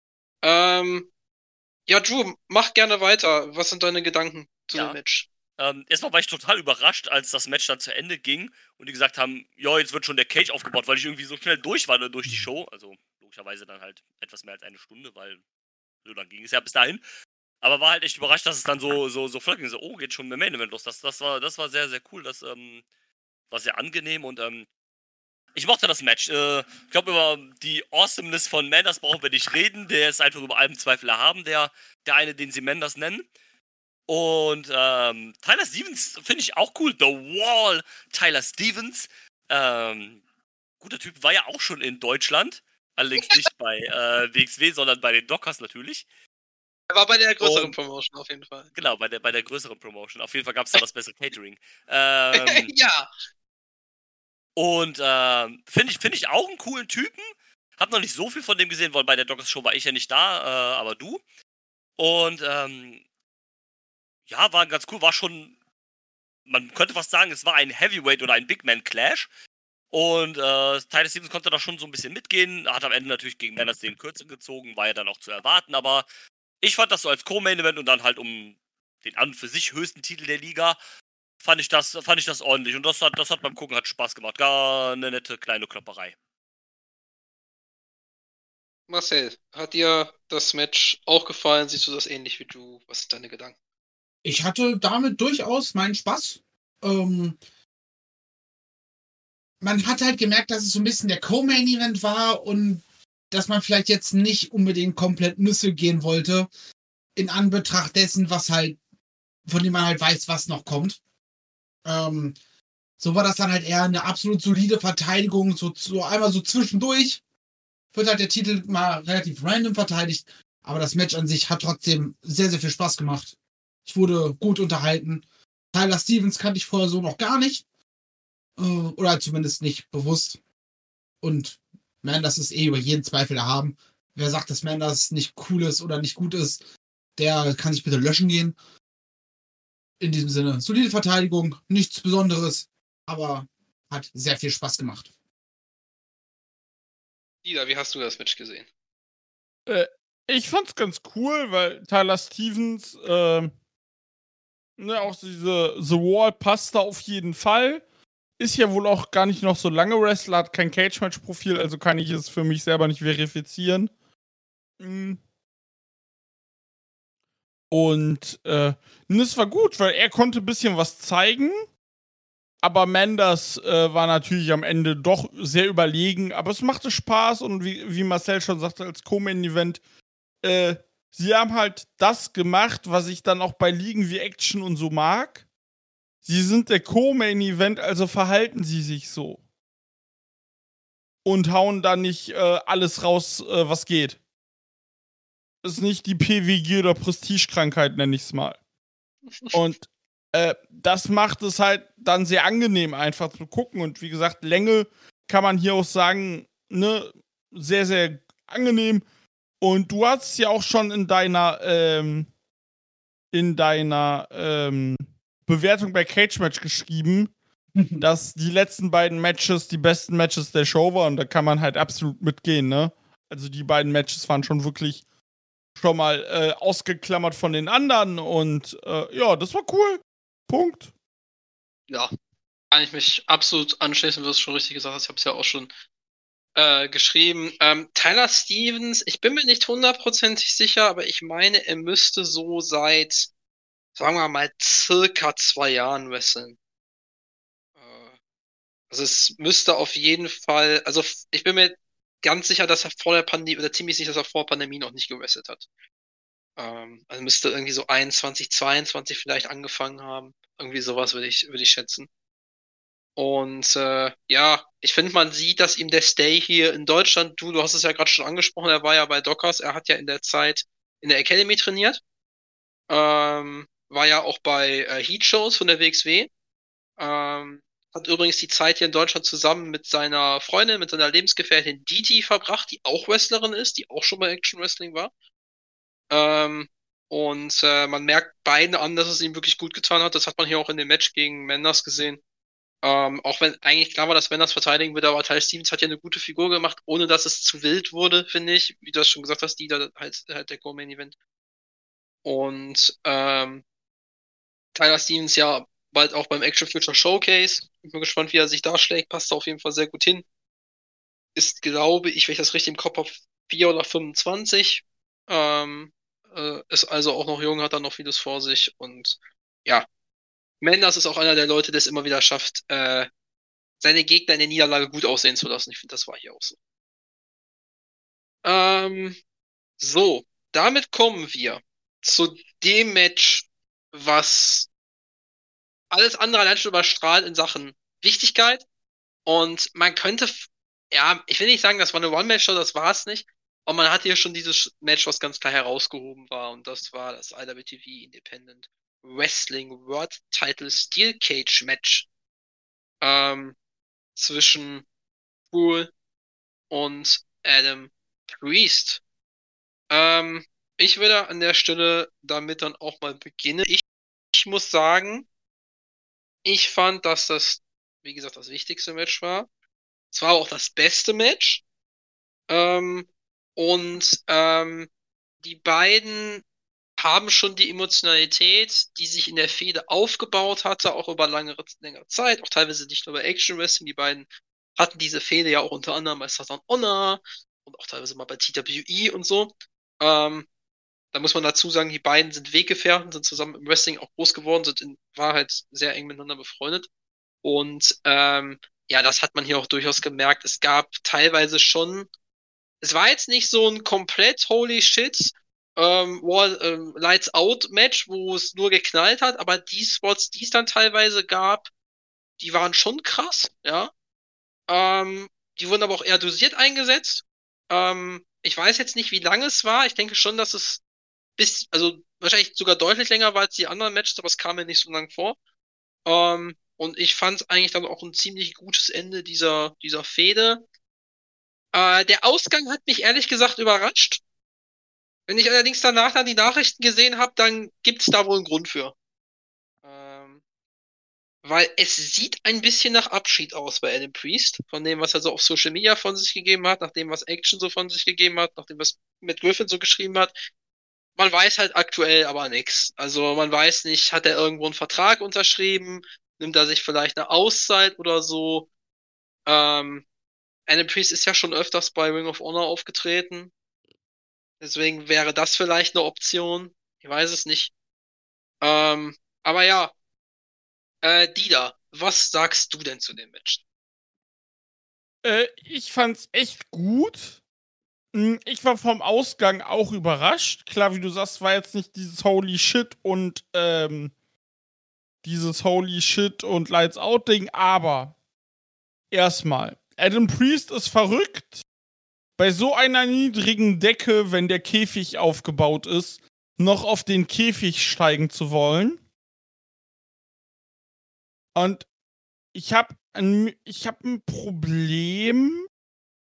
Drew, mach gerne weiter. Was sind deine Gedanken zu dem Match? Erstmal war ich total überrascht, als das Match dann zu Ende ging und die gesagt haben, jetzt wird schon der Cage aufgebaut, weil ich irgendwie so schnell durch war durch die Show. Also logischerweise dann halt etwas mehr als eine Stunde, weil so lang ging es ja bis dahin. Aber war halt echt überrascht, dass es dann so flott ging. So, geht schon mit Main Event los. Das war sehr, sehr cool. Das war sehr angenehm und ich mochte das Match. Ich glaube, über die Awesomeness von Manders brauchen wir nicht reden. Der ist einfach über allem Zweifel erhaben, der eine, den sie Manders nennen. Und Tyler Stevens finde ich auch cool. The Wall, Tyler Stevens. Guter Typ, war ja auch schon in Deutschland. Allerdings nicht bei WXW, sondern bei den Dockers natürlich. Er war bei der größeren Promotion auf jeden Fall. Genau, bei der größeren Promotion. Auf jeden Fall gab es da das bessere Catering. Ja. Und finde ich auch einen coolen Typen. Hab noch nicht so viel von dem gesehen, weil bei der Dockers Show war ich ja nicht da, aber du. Und war ganz cool. War schon, man könnte fast sagen, es war ein Heavyweight oder ein Big Man Clash. Und Tyler Stevens konnte da schon so ein bisschen mitgehen. Hat am Ende natürlich gegen Manders den Kürzel gezogen, war ja dann auch zu erwarten. Aber ich fand das so als Co-Main-Event und dann halt um den an und für sich höchsten Titel der Liga fand ich das ordentlich. Und das hat beim Gucken Spaß gemacht. Gar eine nette kleine Klopperei. Marcel, hat dir das Match auch gefallen? Siehst du das ähnlich wie du? Was sind deine Gedanken? Ich hatte damit durchaus meinen Spaß. man hat halt gemerkt, dass es so ein bisschen der Co-Main-Event war und dass man vielleicht jetzt nicht unbedingt komplett Nüsse gehen wollte, in Anbetracht dessen, was halt, von dem man halt weiß, was noch kommt. So war das dann halt eher eine absolut solide Verteidigung, so einmal so zwischendurch. Wird halt der Titel mal relativ random verteidigt, aber das Match an sich hat trotzdem sehr, sehr viel Spaß gemacht. Ich wurde gut unterhalten. Tyler Stevens kannte ich vorher so noch gar nicht. Oder zumindest nicht bewusst. Und Manders ist über jeden Zweifel erhaben. Wer sagt, dass Manders nicht cool ist oder nicht gut ist, der kann sich bitte löschen gehen. In diesem Sinne, solide Verteidigung, nichts Besonderes, aber hat sehr viel Spaß gemacht. Ida, wie hast du das Match gesehen? Ich fand's ganz cool, weil Tyler Stevens, auch diese The Wall passt da auf jeden Fall. Ist ja wohl auch gar nicht noch so lange Wrestler, hat kein Cage-Match-Profil, also kann ich es für mich selber nicht verifizieren. Und es war gut, weil er konnte ein bisschen was zeigen, aber Manders war natürlich am Ende doch sehr überlegen, aber es machte Spaß und wie Marcel schon sagte, als Co-Main-Event, sie haben halt das gemacht, was ich dann auch bei Ligen wie Action und so mag. Sie sind der Co-Main-Event, also verhalten sie sich so. Und hauen da nicht alles raus, was geht. Das ist nicht die PWG oder Prestigekrankheit, nenne ich es mal. Und das macht es halt dann sehr angenehm, einfach zu gucken. Und wie gesagt, Länge kann man hier auch sagen, ne, sehr, sehr angenehm. Und du hast ja auch schon in deiner Bewertung bei Cage Match geschrieben, dass die letzten beiden Matches die besten Matches der Show waren. Und da kann man halt absolut mitgehen, ne? Also die beiden Matches waren schon wirklich schon mal ausgeklammert von den anderen. Und ja, das war cool. Punkt. Ja, kann ich mich absolut anschließen, wie du es schon richtig gesagt hast. Ich habe es ja auch schon geschrieben. Tyler Stevens, ich bin mir nicht hundertprozentig sicher, aber ich meine, er müsste so seit, sagen wir mal, circa 2 Jahren wresteln. Also es müsste auf jeden Fall, also ich bin mir ganz sicher, dass er vor der Pandemie, oder ziemlich sicher, dass er vor Pandemie noch nicht gewrestelt hat. Also müsste irgendwie so 21, 22 vielleicht angefangen haben. Irgendwie sowas würde ich schätzen. Und ja, ich finde, man sieht, dass ihm der Stay hier in Deutschland, du hast es ja gerade schon angesprochen, er war ja bei Dockers, er hat ja in der Zeit in der Academy trainiert, war ja auch bei Heat-Shows von der WXW, hat übrigens die Zeit hier in Deutschland zusammen mit seiner Freundin, mit seiner Lebensgefährtin Diti verbracht, die auch Wrestlerin ist, die auch schon bei Action Wrestling war. Und man merkt beiden an, dass es ihm wirklich gut getan hat. Das hat man hier auch in dem Match gegen Manders gesehen. Auch wenn eigentlich klar war, dass Manders verteidigen würde, aber Tyler Stevens hat ja eine gute Figur gemacht, ohne dass es zu wild wurde, finde ich. Wie du das schon gesagt hast, die da halt der Go-Main-Event. Und Tyler Stevens ja bald auch beim Action Future Showcase. Ich bin gespannt, wie er sich da schlägt. Passt da auf jeden Fall sehr gut hin. Ist, glaube ich, wenn ich das richtig im Kopf habe, 4 oder 25. Ist also auch noch jung, hat da noch vieles vor sich. Und ja, Manders ist auch einer der Leute, der es immer wieder schafft, seine Gegner in der Niederlage gut aussehen zu lassen. Ich finde, das war hier auch so. So, damit kommen wir zu dem Match, was alles andere allein schon überstrahlt in Sachen Wichtigkeit. Und man könnte, ja, ich will nicht sagen, das war eine One-Match-Show, das war es nicht. Aber man hat hier schon dieses Match, was ganz klar herausgehoben war. Und das war das IWTV Independent Wrestling World Title Steel Cage Match zwischen Poole und Adam Priest. Ich würde an der Stelle damit dann auch mal beginnen. Ich muss sagen, ich fand, dass das, wie gesagt, das wichtigste Match war. Es war auch das beste Match. Die beiden haben schon die Emotionalität, die sich in der Fehde aufgebaut hatte, auch über längere Zeit, auch teilweise nicht nur bei Action Wrestling. Die beiden hatten diese Fehde ja auch unter anderem bei Southern Honor und auch teilweise mal bei TWE und so. Da muss man dazu sagen, die beiden sind Weggefährten, sind zusammen im Wrestling auch groß geworden, sind in Wahrheit sehr eng miteinander befreundet. Und das hat man hier auch durchaus gemerkt. Es gab teilweise schon, es war jetzt nicht so ein komplett holy shit Lights Out Match, wo es nur geknallt hat, aber die Spots, die es dann teilweise gab, die waren schon krass, ja. Die wurden aber auch eher dosiert eingesetzt. Ich weiß jetzt nicht, wie lange es war. Ich denke schon, dass es wahrscheinlich sogar deutlich länger war als die anderen Matches, aber es kam mir nicht so lang vor. Und ich fand es eigentlich dann auch ein ziemlich gutes Ende dieser Fehde. Der Ausgang hat mich ehrlich gesagt überrascht. Wenn ich allerdings danach dann die Nachrichten gesehen habe, dann gibt es da wohl einen Grund für. Weil es sieht ein bisschen nach Abschied aus bei Adam Priest, von dem, was er so auf Social Media von sich gegeben hat, nach dem, was Action so von sich gegeben hat, nach dem, was Matt Griffin so geschrieben hat. Man weiß halt aktuell aber nichts. Also man weiß nicht, hat er irgendwo einen Vertrag unterschrieben, nimmt er sich vielleicht eine Auszeit oder so. Adam Priest ist ja schon öfters bei Ring of Honor aufgetreten. Deswegen wäre das vielleicht eine Option. Ich weiß es nicht. Aber ja. Dida, was sagst du denn zu dem Match? Ich fand's echt gut. Ich war vom Ausgang auch überrascht. Klar, wie du sagst, war jetzt nicht dieses Holy Shit und Lights Out Ding, aber erstmal, Adam Priest ist verrückt, bei so einer niedrigen Decke, wenn der Käfig aufgebaut ist, noch auf den Käfig steigen zu wollen. Und ich hab ein Problem.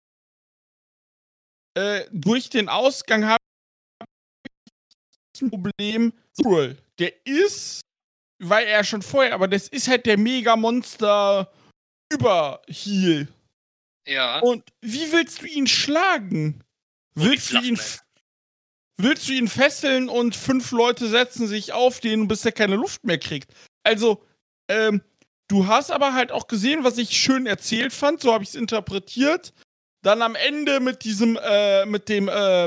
Durch den Ausgang habe ich ein Problem. Der ist, weil er schon vorher, aber das ist halt der Mega-Monster Überheel. Ja. Und wie willst du ihn schlagen? Willst du ihn fesseln und 5 Leute setzen sich auf den, bis er keine Luft mehr kriegt? Also, du hast aber halt auch gesehen, was ich schön erzählt fand, so habe ich es interpretiert. Dann am Ende mit diesem, mit dem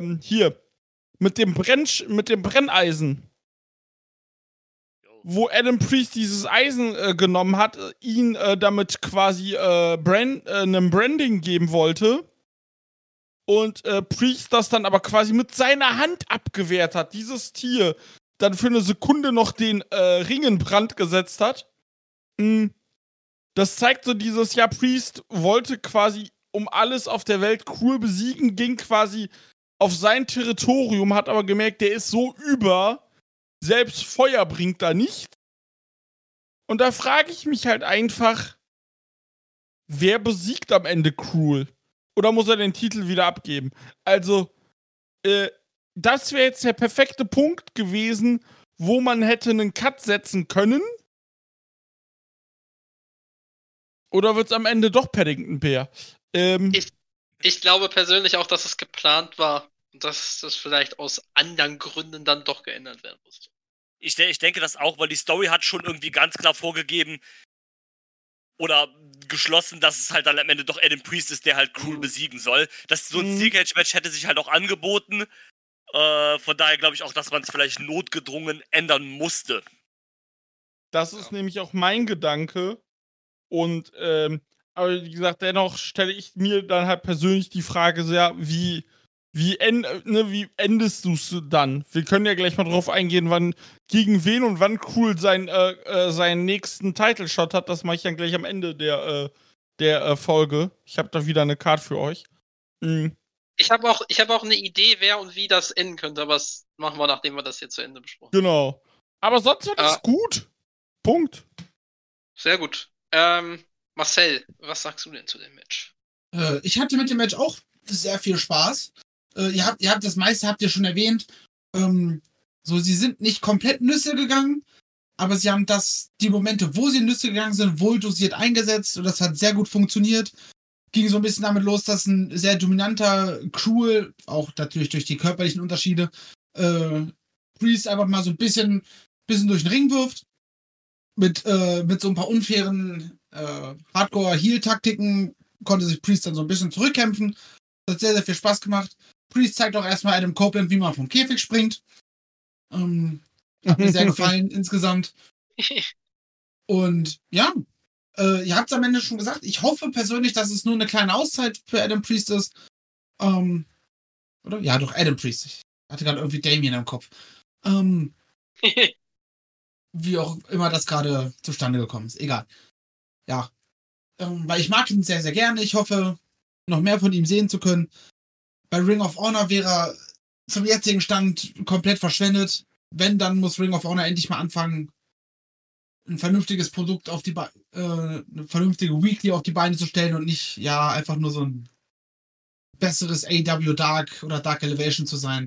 Brenneisen. Wo Adam Priest dieses Eisen genommen hat, ihn damit quasi einem Branding geben wollte. Und Priest das dann aber quasi mit seiner Hand abgewehrt hat, dieses Tier. Dann für eine Sekunde noch den Ring in Brand gesetzt hat. Das zeigt so dieses, ja, Priest wollte quasi um alles auf der Welt Cruel besiegen, ging quasi auf sein Territorium, hat aber gemerkt, der ist so über, selbst Feuer bringt da nichts. Und da frage ich mich halt einfach, wer besiegt am Ende Cruel? Oder muss er den Titel wieder abgeben? Also, das wäre jetzt der perfekte Punkt gewesen, wo man hätte einen Cut setzen können. Oder wird es am Ende doch Paddington Bear? Ich glaube persönlich auch, dass es geplant war und dass das vielleicht aus anderen Gründen dann doch geändert werden musste. Ich denke das auch, weil die Story hat schon irgendwie ganz klar vorgegeben oder geschlossen, dass es halt dann am Ende doch Adam Priest ist, der halt Cruel besiegen soll. So ein Steel Cage Match hätte sich halt auch angeboten. Von daher glaube ich auch, dass man es vielleicht notgedrungen ändern musste. Das ist nämlich auch mein Gedanke. Und, aber wie gesagt, dennoch stelle ich mir dann halt persönlich die Frage sehr, wie endest du es dann? Wir können ja gleich mal drauf eingehen, gegen wen und wann Cruel seinen nächsten Title-Shot hat. Das mache ich dann gleich am Ende der Folge. Ich habe da wieder eine Card für euch. Ich habe auch eine Idee, wer und wie das enden könnte, aber das machen wir, nachdem wir das hier zu Ende besprochen haben. Genau. Aber sonst wird das gut. Punkt. Sehr gut. Marcel, was sagst du denn zu dem Match? Ich hatte mit dem Match auch sehr viel Spaß. Ihr habt das meiste habt ihr schon erwähnt. Sie sind nicht komplett Nüsse gegangen, aber sie haben die Momente, wo sie Nüsse gegangen sind, wohl dosiert eingesetzt und das hat sehr gut funktioniert. Ging so ein bisschen damit los, dass ein sehr dominanter Cruel, auch natürlich durch die körperlichen Unterschiede, Priest einfach mal so ein bisschen durch den Ring wirft. Mit so ein paar unfairen Hardcore-Heal-Taktiken konnte sich Priest dann so ein bisschen zurückkämpfen. Das hat sehr, sehr viel Spaß gemacht. Priest zeigt auch erstmal Adam Copeland, wie man vom Käfig springt. Hat mir sehr gefallen insgesamt. Und ja, ihr habt es am Ende schon gesagt, ich hoffe persönlich, dass es nur eine kleine Auszeit für Adam Priest ist. Oder? Ja, doch, Adam Priest. Ich hatte gerade irgendwie Damien im Kopf. Wie auch immer das gerade zustande gekommen ist. Egal. Ja. Weil ich mag ihn sehr, sehr gerne. Ich hoffe, noch mehr von ihm sehen zu können. Bei Ring of Honor wäre er zum jetzigen Stand komplett verschwendet. Wenn, dann muss Ring of Honor endlich mal anfangen, ein vernünftiges Produkt auf die eine vernünftige Weekly auf die Beine zu stellen und nicht, ja, einfach nur so ein besseres AEW Dark oder Dark Elevation zu sein.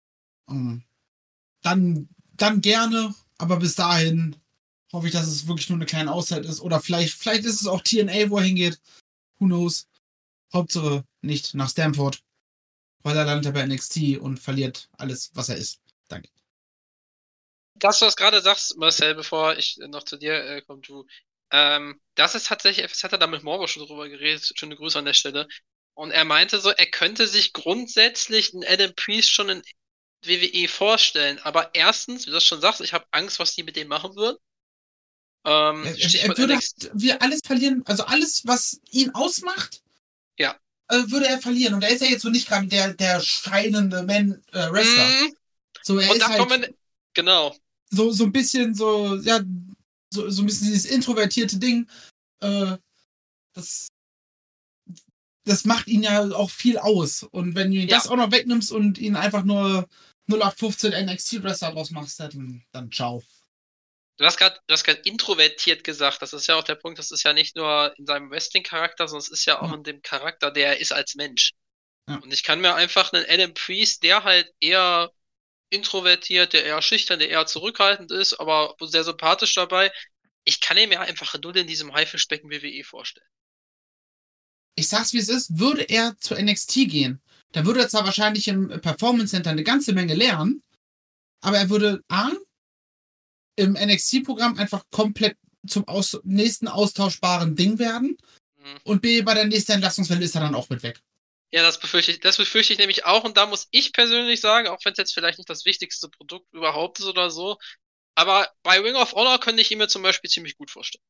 Dann gerne, aber bis dahin hoffe ich, dass es wirklich nur eine kleine Auszeit ist. Oder vielleicht ist es auch TNA, wo er hingeht. Who knows? Hauptsache nicht nach Stamford. Weil er landet bei NXT und verliert alles, was er ist. Danke. Das, was du gerade sagst, Marcel, bevor ich noch zu dir komme, du, das ist tatsächlich, FS hat er da mit Morbo schon drüber geredet, schöne Grüße an der Stelle. Und er meinte so, er könnte sich grundsätzlich einen Adam Priest schon in WWE vorstellen. Aber erstens, wie du das schon sagst, ich habe Angst, was die mit dem machen würden. Er würde wir alles verlieren, also alles, was ihn ausmacht, ja, würde er verlieren. Und er ist ja jetzt so nicht gerade der scheinende Wrestler. So, er und ist da halt kommen, genau. So ein bisschen so, ja, so ein bisschen dieses introvertierte Ding. Das macht ihn ja auch viel aus. Und wenn du ihn das auch noch wegnimmst und ihn einfach nur 0815 NXT-Wrestler draus machst, dann ciao. Du hast gerade introvertiert gesagt. Das ist ja auch der Punkt, das ist ja nicht nur in seinem Wrestling-Charakter, sondern es ist ja auch in dem Charakter, der er ist als Mensch. Ja. Und ich kann mir einfach einen Adam Priest, der halt eher introvertiert, der eher schüchtern, der eher zurückhaltend ist, aber sehr sympathisch dabei, ich kann ihn mir einfach null in diesem Haifischbecken WWE vorstellen. Ich sag's wie es ist, würde er zu NXT gehen, dann würde er zwar wahrscheinlich im Performance Center eine ganze Menge lernen, aber er würde im NXT-Programm einfach komplett zum nächsten austauschbaren Ding werden und B, bei der nächsten Entlassungswelle ist er dann auch mit weg. Ja, das befürchte ich nämlich auch und da muss ich persönlich sagen, auch wenn es jetzt vielleicht nicht das wichtigste Produkt überhaupt ist oder so, aber bei Ring of Honor könnte ich ihn mir zum Beispiel ziemlich gut vorstellen.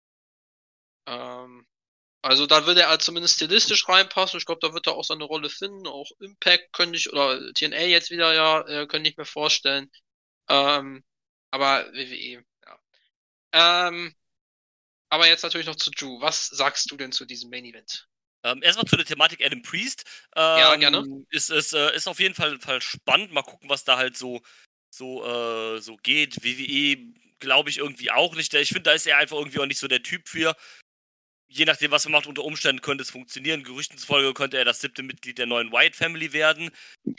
Also da würde er zumindest stilistisch reinpassen. Ich glaube, da wird er auch seine Rolle finden. Auch Impact oder TNA jetzt wieder, könnte ich mir vorstellen. Aber WWE, ja. Aber jetzt natürlich noch zu Drew. Was sagst du denn zu diesem Main Event? Erstmal zu der Thematik Adam Priest. Ja, gerne. Ist auf jeden Fall spannend. Mal gucken, was da halt so geht. WWE glaube ich irgendwie auch nicht. Ich finde, da ist er einfach irgendwie auch nicht so der Typ für. Je nachdem, was er macht, unter Umständen könnte es funktionieren. Gerüchten zufolge könnte er das 7. Mitglied der neuen Wyatt Family werden.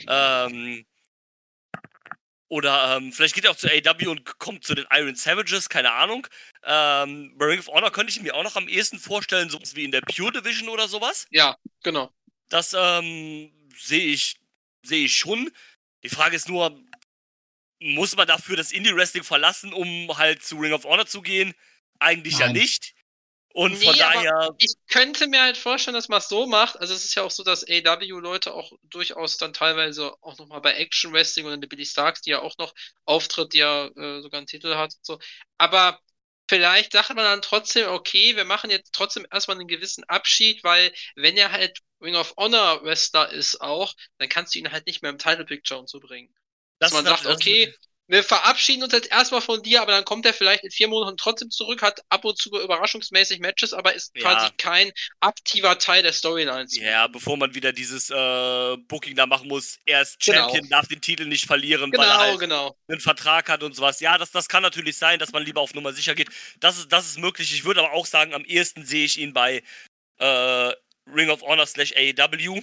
Oder vielleicht geht er auch zu AEW und kommt zu den Iron Savages, keine Ahnung. Bei Ring of Honor könnte ich mir auch noch am ehesten vorstellen, sowas wie in der Pure Division oder sowas. Ja, genau. Das sehe ich schon. Die Frage ist nur, muss man dafür das Indie-Wrestling verlassen, um halt zu Ring of Honor zu gehen? Eigentlich ja nicht. Und von daher. Ich könnte mir halt vorstellen, dass man es so macht. Also es ist ja auch so, dass AEW-Leute auch durchaus dann teilweise auch nochmal bei Action Wrestling oder der Billy Starks, die ja auch noch auftritt, die ja sogar einen Titel hat und so. Aber vielleicht sagt man dann trotzdem, okay, wir machen jetzt trotzdem erstmal einen gewissen Abschied, weil wenn er halt Ring of Honor Wrestler ist auch, dann kannst du ihn halt nicht mehr im Title Picture und so bringen. Dass man sagt, okay, wir verabschieden uns jetzt erstmal von dir, aber dann kommt er vielleicht in 4 Monaten trotzdem zurück, hat ab und zu überraschungsmäßig Matches, aber ist quasi kein aktiver Teil der Storylines. Ja, bevor man wieder dieses Booking da machen muss, er ist Champion, darf den Titel nicht verlieren, weil er halt einen Vertrag hat und sowas. Ja, das kann natürlich sein, dass man lieber auf Nummer sicher geht. Das ist möglich. Ich würde aber auch sagen, am ehesten sehe ich ihn bei Ring of Honor / AEW.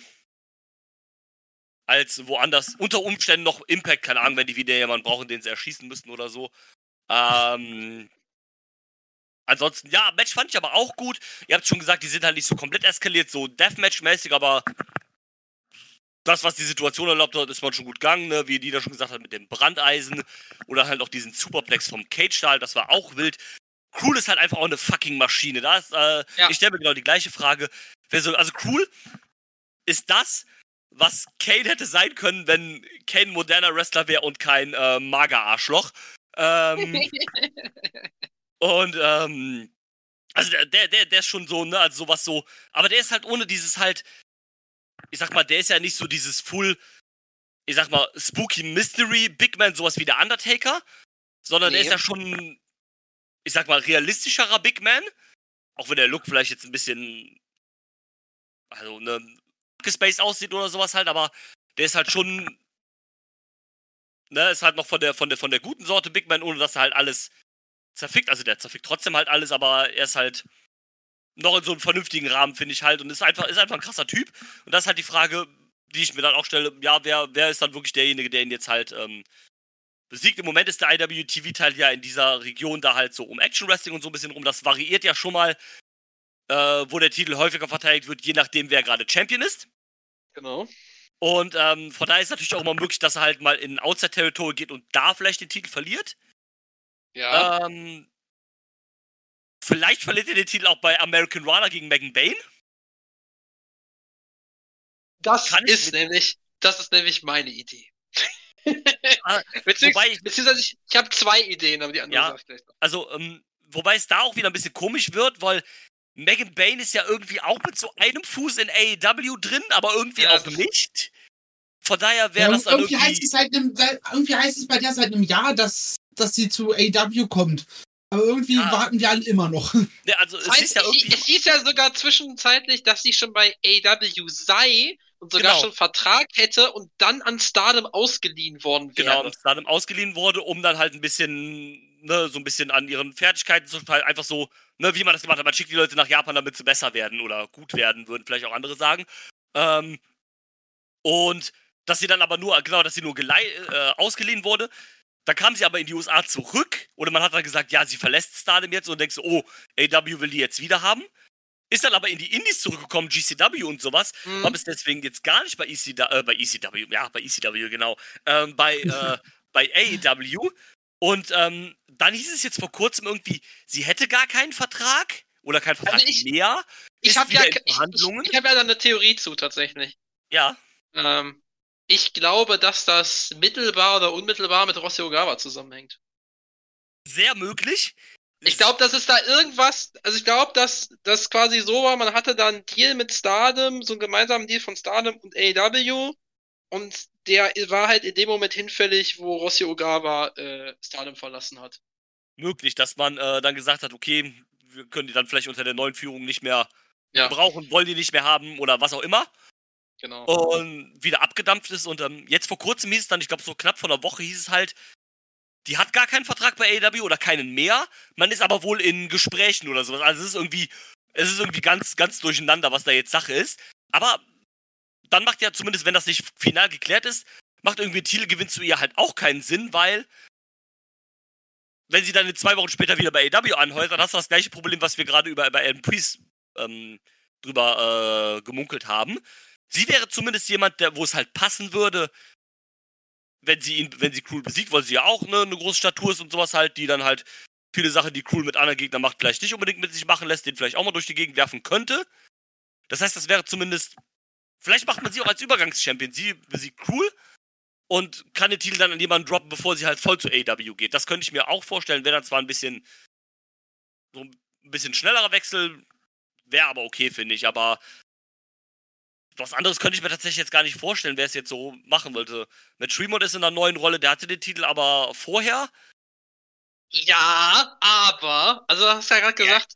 Als woanders, unter Umständen noch Impact, keine Ahnung, wenn die wieder jemanden brauchen, den sie erschießen müssen oder so. Ansonsten, ja, Match fand ich aber auch gut. Ihr habt schon gesagt, die sind halt nicht so komplett eskaliert, so Deathmatch-mäßig, aber das, was die Situation erlaubt hat, ist man schon gut gegangen, ne? Wie die da schon gesagt hat, mit dem Brandeisen oder halt auch diesen Superplex vom Cage-Stahl, das war auch wild. Cruel ist halt einfach auch eine fucking Maschine. Ich stelle mir genau die gleiche Frage. Also Cruel ist das, was Kane hätte sein können, wenn Kane ein moderner Wrestler wäre und kein Mager-Arschloch. Und, also der ist schon so, ne, also sowas so, aber der ist halt ohne dieses halt, ich sag mal, der ist ja nicht so dieses full, ich sag mal, spooky Mystery Big Man, sowas wie der Undertaker, sondern der ist ja schon, ich sag mal, realistischerer Big Man, auch wenn der Look vielleicht jetzt ein bisschen, also, ne, gespaced aussieht oder sowas halt, aber der ist halt schon, ne, ist halt noch von der guten Sorte Big Man, ohne dass er halt alles zerfickt, also der zerfickt trotzdem halt alles, aber er ist halt noch in so einem vernünftigen Rahmen, finde ich halt, und ist einfach ein krasser Typ. Und das ist halt die Frage, die ich mir dann auch stelle, ja, wer ist dann wirklich derjenige, der ihn jetzt halt besiegt? Im Moment ist der IWTV-Teil ja in dieser Region da halt so um Action-Wrestling und so ein bisschen rum. Das variiert ja schon mal, wo der Titel häufiger verteidigt wird, je nachdem, wer gerade Champion ist. Genau. Und von daher ist natürlich auch immer möglich, dass er halt mal in Outside-Territory geht und da vielleicht den Titel verliert. Ja. Vielleicht verliert er den Titel auch bei American Runner gegen Megan Bayne. Das ist nämlich meine Idee. Beziehungsweise ich habe 2 Ideen, aber die andere sag ich gleich noch. Also, wobei es da auch wieder ein bisschen komisch wird, weil Megan Bayne ist ja irgendwie auch mit so einem Fuß in AEW drin, aber irgendwie auch nicht. Von daher wäre das dann irgendwie heißt es bei der seit einem Jahr, dass sie zu AEW kommt. Aber irgendwie warten wir alle immer noch. Ja, also es hieß ja sogar zwischenzeitlich, dass sie schon bei AEW sei und sogar schon Vertrag hätte und dann an Stardom ausgeliehen worden wäre. Genau, an Stardom ausgeliehen wurde, um dann halt ein bisschen, ne, so ein bisschen an ihren Fertigkeiten zu fallen. Einfach so, ne, wie man das gemacht hat. Man schickt die Leute nach Japan, damit sie besser werden oder gut werden, würden vielleicht auch andere sagen. Und dass sie dann aber nur, dass sie nur ausgeliehen wurde. Dann kam sie aber in die USA zurück, oder man hat dann gesagt, ja, sie verlässt Stardom jetzt und denkst, oh, AEW will die jetzt wieder haben. Ist dann aber in die Indies zurückgekommen, GCW und sowas, war bis deswegen jetzt gar nicht bei ECW, genau, bei AEW. Und dann hieß es jetzt vor kurzem irgendwie, sie hätte gar keinen Vertrag oder keinen Vertrag mehr. Ich habe ja da eine Theorie zu, tatsächlich. Ja. Ich glaube, dass das mittelbar oder unmittelbar mit Rossy Ogawa zusammenhängt. Sehr möglich. Ich glaube, dass es da irgendwas, also ich glaube, dass das quasi so war, man hatte da einen Deal mit Stardom, so einen gemeinsamen Deal von Stardom und AEW und der war halt in dem Moment hinfällig, wo Rossy Ogawa Stardom verlassen hat. Möglich, dass man dann gesagt hat, okay, wir können die dann vielleicht unter der neuen Führung nicht mehr brauchen, wollen die nicht mehr haben oder was auch immer. Genau. Und wieder abgedampft ist und jetzt vor kurzem hieß es dann, ich glaube so knapp vor einer Woche hieß es halt, die hat gar keinen Vertrag bei AEW oder keinen mehr, man ist aber wohl in Gesprächen oder sowas, also es ist irgendwie ganz, ganz durcheinander, was da jetzt Sache ist, aber dann macht ja zumindest, wenn das nicht final geklärt ist, macht irgendwie Titelgewinn zu ihr halt auch keinen Sinn, weil wenn sie dann 2 Wochen später wieder bei AEW anheuert, dann hast du das gleiche Problem, was wir gerade über Adam Priest drüber gemunkelt haben. Sie wäre zumindest jemand, wo es halt passen würde, wenn sie Cruel besiegt, weil sie ja auch eine große Statur ist und sowas halt, die dann halt viele Sachen, die Cruel mit anderen Gegnern macht, vielleicht nicht unbedingt mit sich machen lässt, den vielleicht auch mal durch die Gegend werfen könnte. Das heißt, das wäre zumindest, vielleicht macht man sie auch als Übergangschampion. Sie besiegt Cruel und kann den Titel dann an jemanden droppen, bevor sie halt voll zu AEW geht. Das könnte ich mir auch vorstellen, wäre dann zwar ein bisschen schnellerer Wechsel, wäre aber okay, finde ich, aber was anderes könnte ich mir tatsächlich jetzt gar nicht vorstellen, wer es jetzt so machen wollte. Matt Tremont ist in einer neuen Rolle, der hatte den Titel aber vorher. Ja, aber, also du hast ja gerade gesagt,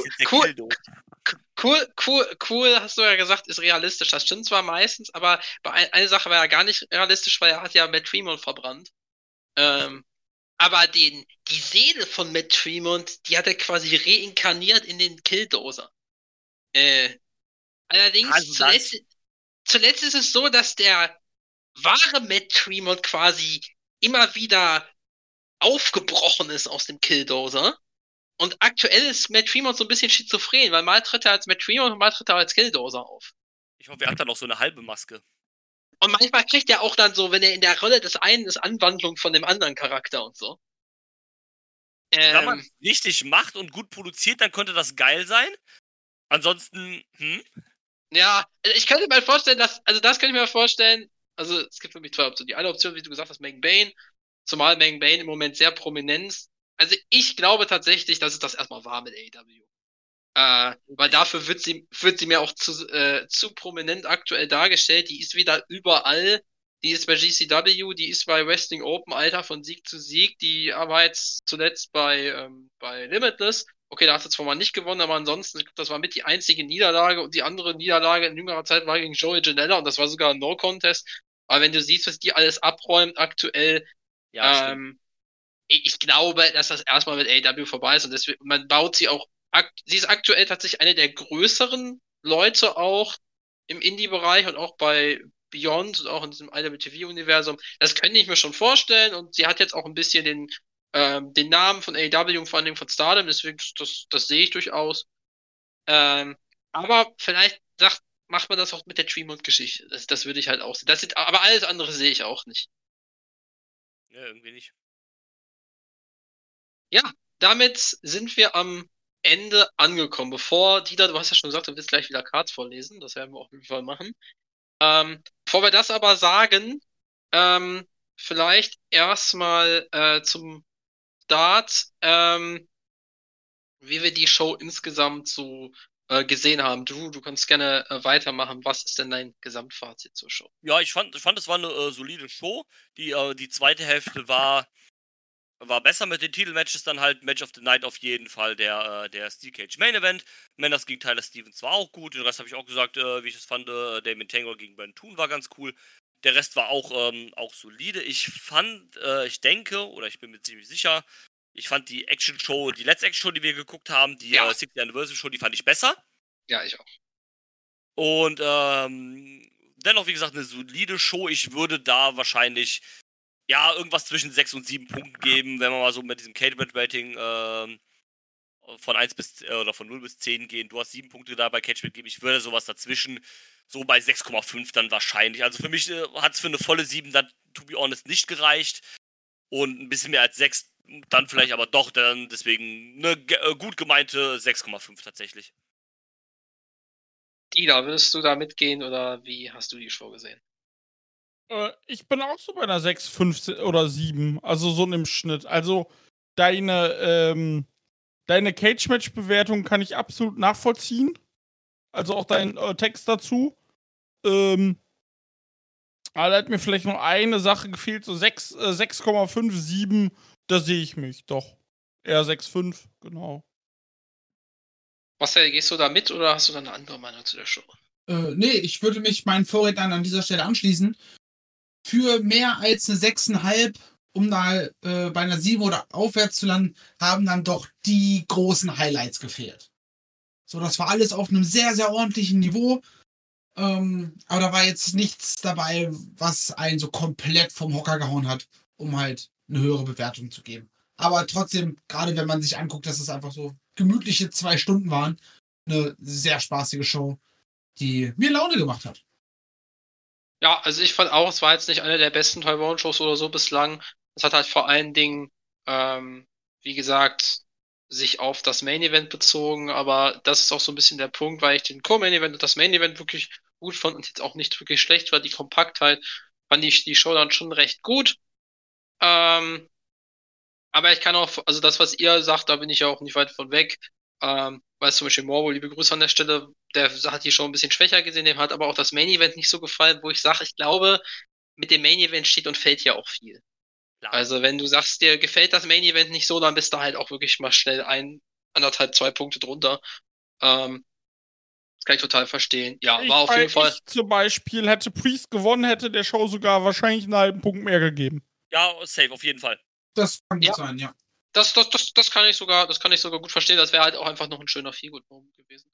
cool, hast du ja gesagt, ist realistisch. Das stimmt zwar meistens, aber bei eine Sache war ja gar nicht realistisch, weil er hat ja Matt Tremont verbrannt. Aber die Seele von Matt Tremont, die hat er quasi reinkarniert in den Killdozer. Allerdings, also zuletzt ist es so, dass der wahre Matt Tremont quasi immer wieder aufgebrochen ist aus dem Killdozer. Und aktuell ist Matt Tremont so ein bisschen schizophren, weil mal tritt er als Matt Tremont und mal tritt er als Killdozer auf. Ich hoffe, er hat dann auch so eine halbe Maske. Und manchmal kriegt er auch dann so, wenn er in der Rolle des einen ist, Anwandlung von dem anderen Charakter und so. Wenn man es richtig macht und gut produziert, dann könnte das geil sein. Ansonsten, Ja, ich könnte mir vorstellen, also es gibt für mich zwei Optionen. Die eine Option, wie du gesagt hast, Megan Bayne, zumal Megan Bayne im Moment sehr prominent ist. Also ich glaube tatsächlich, dass es das erstmal war mit AEW. Weil dafür wird sie mir auch zu prominent aktuell dargestellt. Die ist wieder überall. Die ist bei GCW, die ist bei Wrestling Open, Alter, von Sieg zu Sieg. Die war jetzt zuletzt bei Limitless. Okay, da hat sie zwar mal nicht gewonnen, aber ansonsten, ich glaube, das war mit die einzige Niederlage und die andere Niederlage in jüngerer Zeit war gegen Joey Janela und das war sogar ein No-Contest. Aber wenn du siehst, was die alles abräumt aktuell, Ja, ich glaube, dass das erstmal mit AEW vorbei ist und deswegen, man baut sie auch, sie ist aktuell tatsächlich eine der größeren Leute auch im Indie-Bereich und auch bei Beyond und auch in diesem IWTV-Universum. Das könnte ich mir schon vorstellen und sie hat jetzt auch ein bisschen den Namen von AEW und vor allem von Stardom, deswegen, das sehe ich durchaus. Aber vielleicht macht man das auch mit der Tremont-Geschichte. Das würde ich halt auch sehen. Aber alles andere sehe ich auch nicht. Ja, irgendwie nicht. Ja, damit sind wir am Ende angekommen. Bevor, Dieter, du hast ja schon gesagt, du willst gleich wieder Cards vorlesen. Das werden wir auf jeden Fall machen. Bevor wir das aber sagen, vielleicht erstmal zum Start, wie wir die Show insgesamt so gesehen haben. Du kannst gerne weitermachen. Was ist denn dein Gesamtfazit zur Show? Ja, ich fand, es war eine solide Show. Die zweite Hälfte war besser mit den Titelmatches, dann halt Match of the Night auf jeden Fall, der Steel Cage Main Event. Männers gegen Tyler Stevens war auch gut, den Rest habe ich auch gesagt, wie ich es fand. Damien Tango gegen Ben Toon war ganz cool. Der Rest war auch solide. Ich bin mir ziemlich sicher, ich fand die Action-Show, die letzte Action-Show, die wir geguckt haben, die 60th Anniversary Show, die fand ich besser. Ja, ich auch. Und dennoch, wie gesagt, eine solide Show. Ich würde da wahrscheinlich irgendwas zwischen 6 und 7 Punkten geben, wenn wir mal so mit diesem Cage-Rating von 1 bis oder von 0 bis 10 gehen. Du hast 7 Punkte da bei Cage geben. Ich würde sowas dazwischen so bei 6,5 dann wahrscheinlich. Also für mich hat es für eine volle 7 dann, to be honest, nicht gereicht. Und ein bisschen mehr als 6 dann vielleicht aber doch. Dann deswegen eine gut gemeinte 6,5 tatsächlich. Dieter, würdest du da mitgehen oder wie hast du die Show gesehen? Ich bin auch so bei einer 6, 5 oder 7. Also so im Schnitt. Also deine Cage-Match-Bewertung kann ich absolut nachvollziehen. Also auch dein Text dazu. Aber da hat mir vielleicht noch eine Sache gefehlt. So 6,5, 7. Da sehe ich mich doch. Eher 6,5, genau. Marcel, gehst du da mit oder hast du da eine andere Meinung zu der Show? Nee, ich würde mich meinen Vorrednern an dieser Stelle anschließen. Für mehr als eine 6,5, um da bei einer 7 oder aufwärts zu landen, haben dann doch die großen Highlights gefehlt. So, das war alles auf einem sehr, sehr ordentlichen Niveau. Aber da war jetzt nichts dabei, was einen so komplett vom Hocker gehauen hat, um halt eine höhere Bewertung zu geben. Aber trotzdem, gerade wenn man sich anguckt, dass es einfach so gemütliche 2 Stunden waren, eine sehr spaßige Show, die mir Laune gemacht hat. Ja, also ich fand auch, es war jetzt nicht eine der besten Taiwan-Shows oder so bislang. Es hat halt vor allen Dingen, wie gesagt, sich auf das Main-Event bezogen, aber das ist auch so ein bisschen der Punkt, weil ich den Co-Main-Event und das Main-Event wirklich gut fand und jetzt auch nicht wirklich schlecht war. Die Kompaktheit fand ich die Show dann schon recht gut. Aber ich kann auch, also das, was ihr sagt, da bin ich ja auch nicht weit von weg. Weil zum Beispiel Morbo, liebe Grüße an der Stelle, der hat die Show ein bisschen schwächer gesehen, dem hat aber auch das Main Event nicht so gefallen, wo ich sage, ich glaube, mit dem Main Event steht und fällt ja auch viel. Klar. Also wenn du sagst, dir gefällt das Main Event nicht so, dann bist du halt auch wirklich mal schnell 1,5, 2 Punkte drunter. Das kann ich total verstehen. Ja, war auf jeden Fall. Ich zum Beispiel hätte Priest gewonnen, hätte der Show sogar wahrscheinlich einen halben Punkt mehr gegeben. Ja, safe, auf jeden Fall. Das kann gut sein, ja. Das kann ich sogar gut verstehen. Das wäre halt auch einfach noch ein schöner Feelgood-Moment gewesen.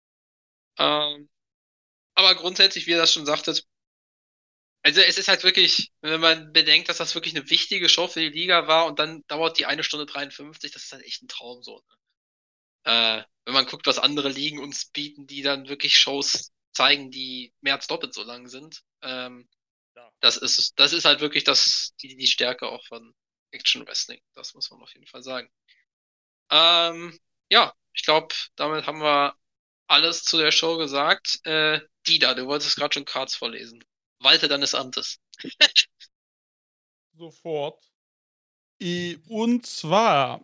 Aber grundsätzlich, wie ihr das schon sagtet, also es ist halt wirklich, wenn man bedenkt, dass das wirklich eine wichtige Show für die Liga war und dann dauert die 1 Stunde 53, das ist halt echt ein Traum so. Ne? Wenn man guckt, was andere Ligen uns bieten, die dann wirklich Shows zeigen, die mehr als doppelt so lang sind. Das ist halt wirklich die Stärke auch von Action Wrestling. Das muss man auf jeden Fall sagen. Ja, ich glaube, damit haben wir alles zu der Show gesagt. Dida, du wolltest gerade schon Cards vorlesen. Walte deines Amtes. Sofort. Und zwar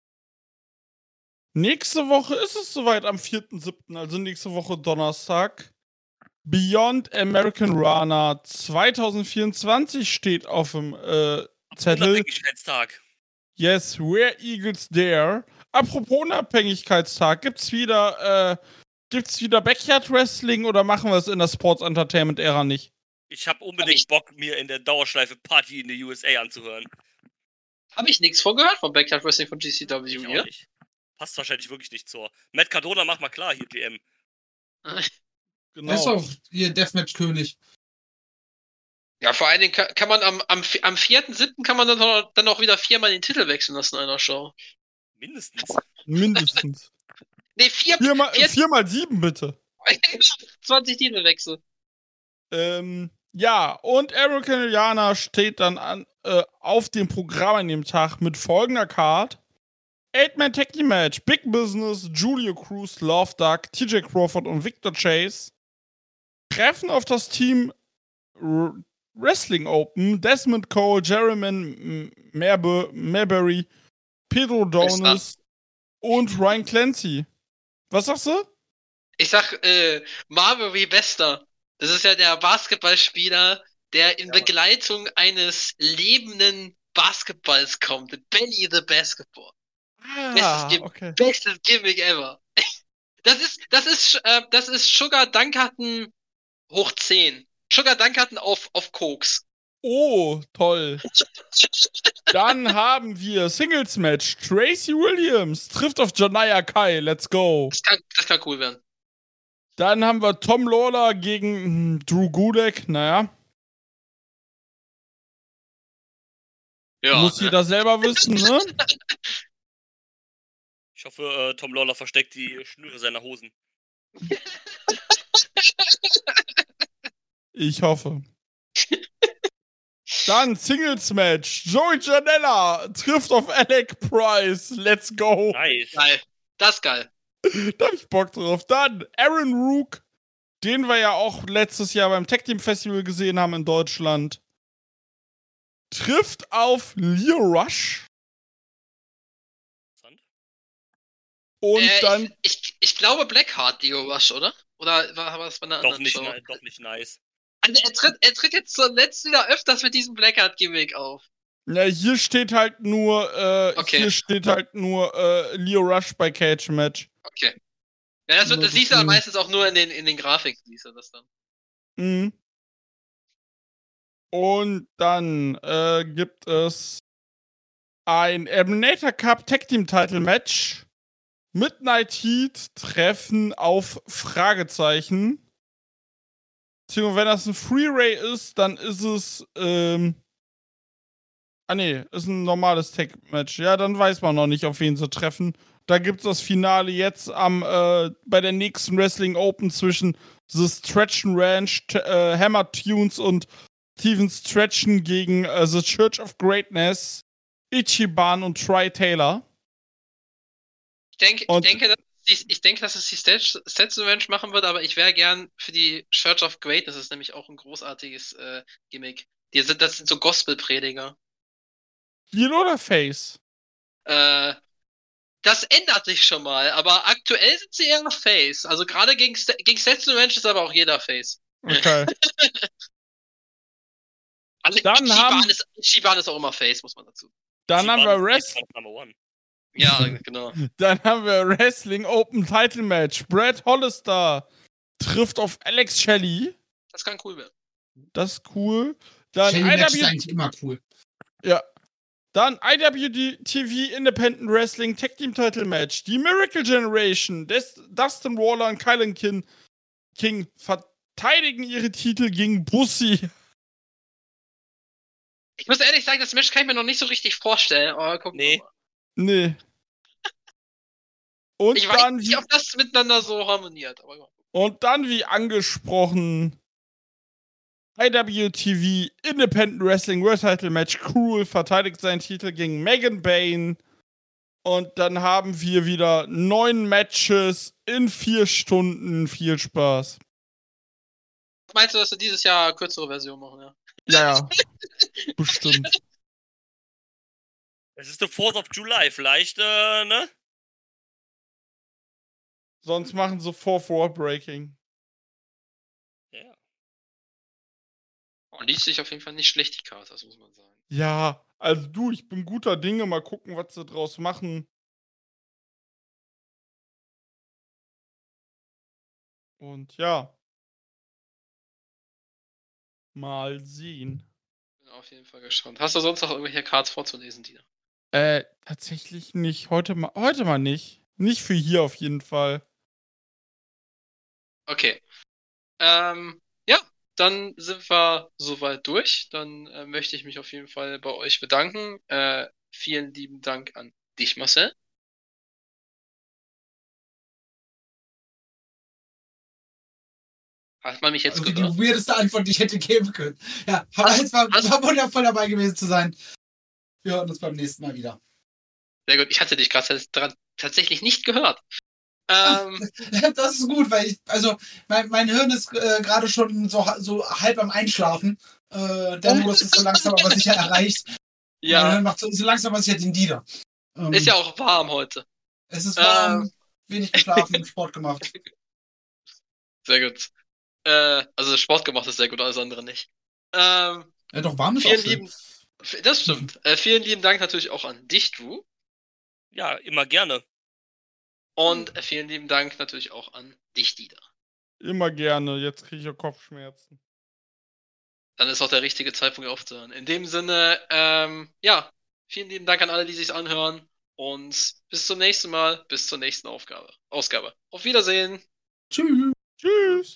nächste Woche ist es soweit am 4.7., also nächste Woche Donnerstag. Beyond American Runner 2024 steht auf dem Zettel. Unabhängigkeitstag. Yes, Where Eagles Dare. Apropos Unabhängigkeitstag, gibt's wieder Backyard Wrestling oder machen wir es in der Sports Entertainment Ära nicht? Ich habe unbedingt Bock, mir in der Dauerschleife Party in the USA anzuhören. Habe ich nichts vorgehört vom Backyard Wrestling von GCW hier? Passt wahrscheinlich wirklich nicht zur. Matt Cardona, mach mal klar hier, DM. Genau. Der ist doch hier Deathmatch-König. Ja, vor allen Dingen kann man am 4.7. kann man dann auch wieder 4-mal den Titel wechseln lassen in einer Show. Mindestens. Nee, 4x7 bitte. 20 Titelwechsel. Ja, und Americaniana steht dann auf dem Programm an dem Tag mit folgender Card. 8-Man Tag Team Match, Big Business, Julio Cruz, Love Duck, TJ Crawford und Victor Chase treffen auf das Team Wrestling Open, Desmond Cole, Jeremy Mayberry, Pedro Donis und Ryan Clancy. Was sagst du? Ich sag Marbury Bester. Das ist ja der Basketballspieler, der in Begleitung eines lebenden Basketballs kommt. Benny the Basketball. Bestes Gimmick ever. Das ist Sugar Dunkerton hoch 10. Sugar Dunkerton auf Koks. Oh, toll. Dann haben wir Singles Match. Tracy Williams trifft auf Janaya Kai. Let's go. Das kann cool werden. Dann haben wir Tom Lawler gegen Drew Gulak. Naja. Ja, muss jeder selber wissen, ne? Ich hoffe, Tom Lawler versteckt die Schnüre seiner Hosen. Ich hoffe. Dann Singles Match. Joey Janela trifft auf Alec Price. Let's go. Nice. Geil. Das ist geil. Da hab ich Bock drauf. Dann Aaron Rook, den wir ja auch letztes Jahr beim Tag Team Festival gesehen haben in Deutschland, trifft auf Leo Rush. Und dann. Ich glaube Blackheart, Leo Rush, oder? Oder war das bei einer anderen Show? Doch nicht nice. Also er tritt jetzt zuletzt wieder öfters mit diesem Blackheart-Gimmick auf. Ja, hier steht halt nur, Leo Rush bei Cage Match. Okay. Ja, das siehst du dann meistens auch nur in den Grafiken, siehst du das dann. Mhm. Und dann gibt es ein Eliminator Cup Tag Team Title Match. Midnight Heat treffen auf Fragezeichen. Beziehungsweise wenn das ein Free-Ray ist, dann ist es, ist ein normales Tag-Match. Ja, dann weiß man noch nicht, auf wen sie treffen. Da gibt's das Finale jetzt bei der nächsten Wrestling Open zwischen The Stretchen Ranch, Hammer Tunes und Steven Stretchen gegen The Church of Greatness, Ichiban und Try Taylor. Ich denke, dass es die Stetson Ranch machen wird, aber ich wäre gern für die Church of Greatness. Das ist nämlich auch ein großartiges Gimmick. Das sind so Gospel-Prediger. Heel oder Face? Das ändert sich schon mal, aber aktuell sind sie eher Face. Also gerade gegen Stetson Ranch ist aber auch jeder Face. Okay. Also Ichiban ist auch immer Face, muss man dazu. Dann haben wir Wrestling. Ja, genau. Dann haben wir Wrestling Open Title Match. Brad Hollister trifft auf Alex Shelley. Das kann cool werden. Das ist cool. Dann Shelley-Match ist eigentlich immer cool. Ja. Dann IWTV Independent Wrestling Tag Team Title Match. Die Miracle Generation, Dustin Waller und Kylan King verteidigen ihre Titel gegen Bussi. Ich muss ehrlich sagen, das Match kann ich mir noch nicht so richtig vorstellen. Aber gucken wir mal. Nee. Und ich weiß nicht, ob das miteinander so harmoniert. Aber und dann, wie angesprochen, IWTV Independent Wrestling World Title Match. Cruel verteidigt seinen Titel gegen Megan Bayne. Und dann haben wir wieder 9 Matches in 4 Stunden. Viel Spaß. Meinst du, dass wir dieses Jahr kürzere Version machen, ja? Ja. Bestimmt. Es ist der 4th of July, vielleicht, ne? Sonst machen sie 4 Breaking. Ja. Und liest sich auf jeden Fall nicht schlecht, die Karte, das muss man sagen. Ja, also du, ich bin guter Dinge. Mal gucken, was sie draus machen. Und ja. Mal sehen. Bin auf jeden Fall gespannt. Hast du sonst noch irgendwelche Cards vorzulesen, Dina? Tatsächlich nicht. Heute mal nicht. Nicht für hier auf jeden Fall. Okay. Ja, dann sind wir soweit durch. Dann möchte ich mich auf jeden Fall bei euch bedanken. Vielen lieben Dank an dich, Marcel. Hat man mich jetzt also gehört? Die weirdeste Antwort, die ich hätte geben können. Ja, es war wundervoll dabei gewesen zu sein. Wir hören uns beim nächsten Mal wieder. Sehr gut, ich hatte dich gerade tatsächlich nicht gehört. Das ist gut, weil mein Hirn ist gerade schon so halb am Einschlafen. Der Modus ist so langsam aber sicher erreicht. Ja. Mein Hirn macht so langsam aber sicher den Nieder. Ist ja auch warm heute. Es ist warm, wenig geschlafen, Sport gemacht. Sehr gut. Also Sport gemacht ist sehr gut, alles andere nicht. Ja, doch, warm ist vielen auch lieben, das stimmt. Vielen lieben Dank natürlich auch an dich, Drew. Ja, immer gerne. Und vielen lieben Dank natürlich auch an dich, Dieter. Immer gerne. Jetzt kriege ich ja Kopfschmerzen. Dann ist auch der richtige Zeitpunkt aufzuhören. In dem Sinne, ja, vielen lieben Dank an alle, die sich anhören. Und bis zum nächsten Mal, bis zur nächsten Ausgabe. Auf Wiedersehen. Tschüss. Tschüss.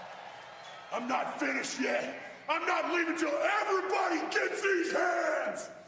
I'm not finished yet. I'm not leaving till everybody gets these hands.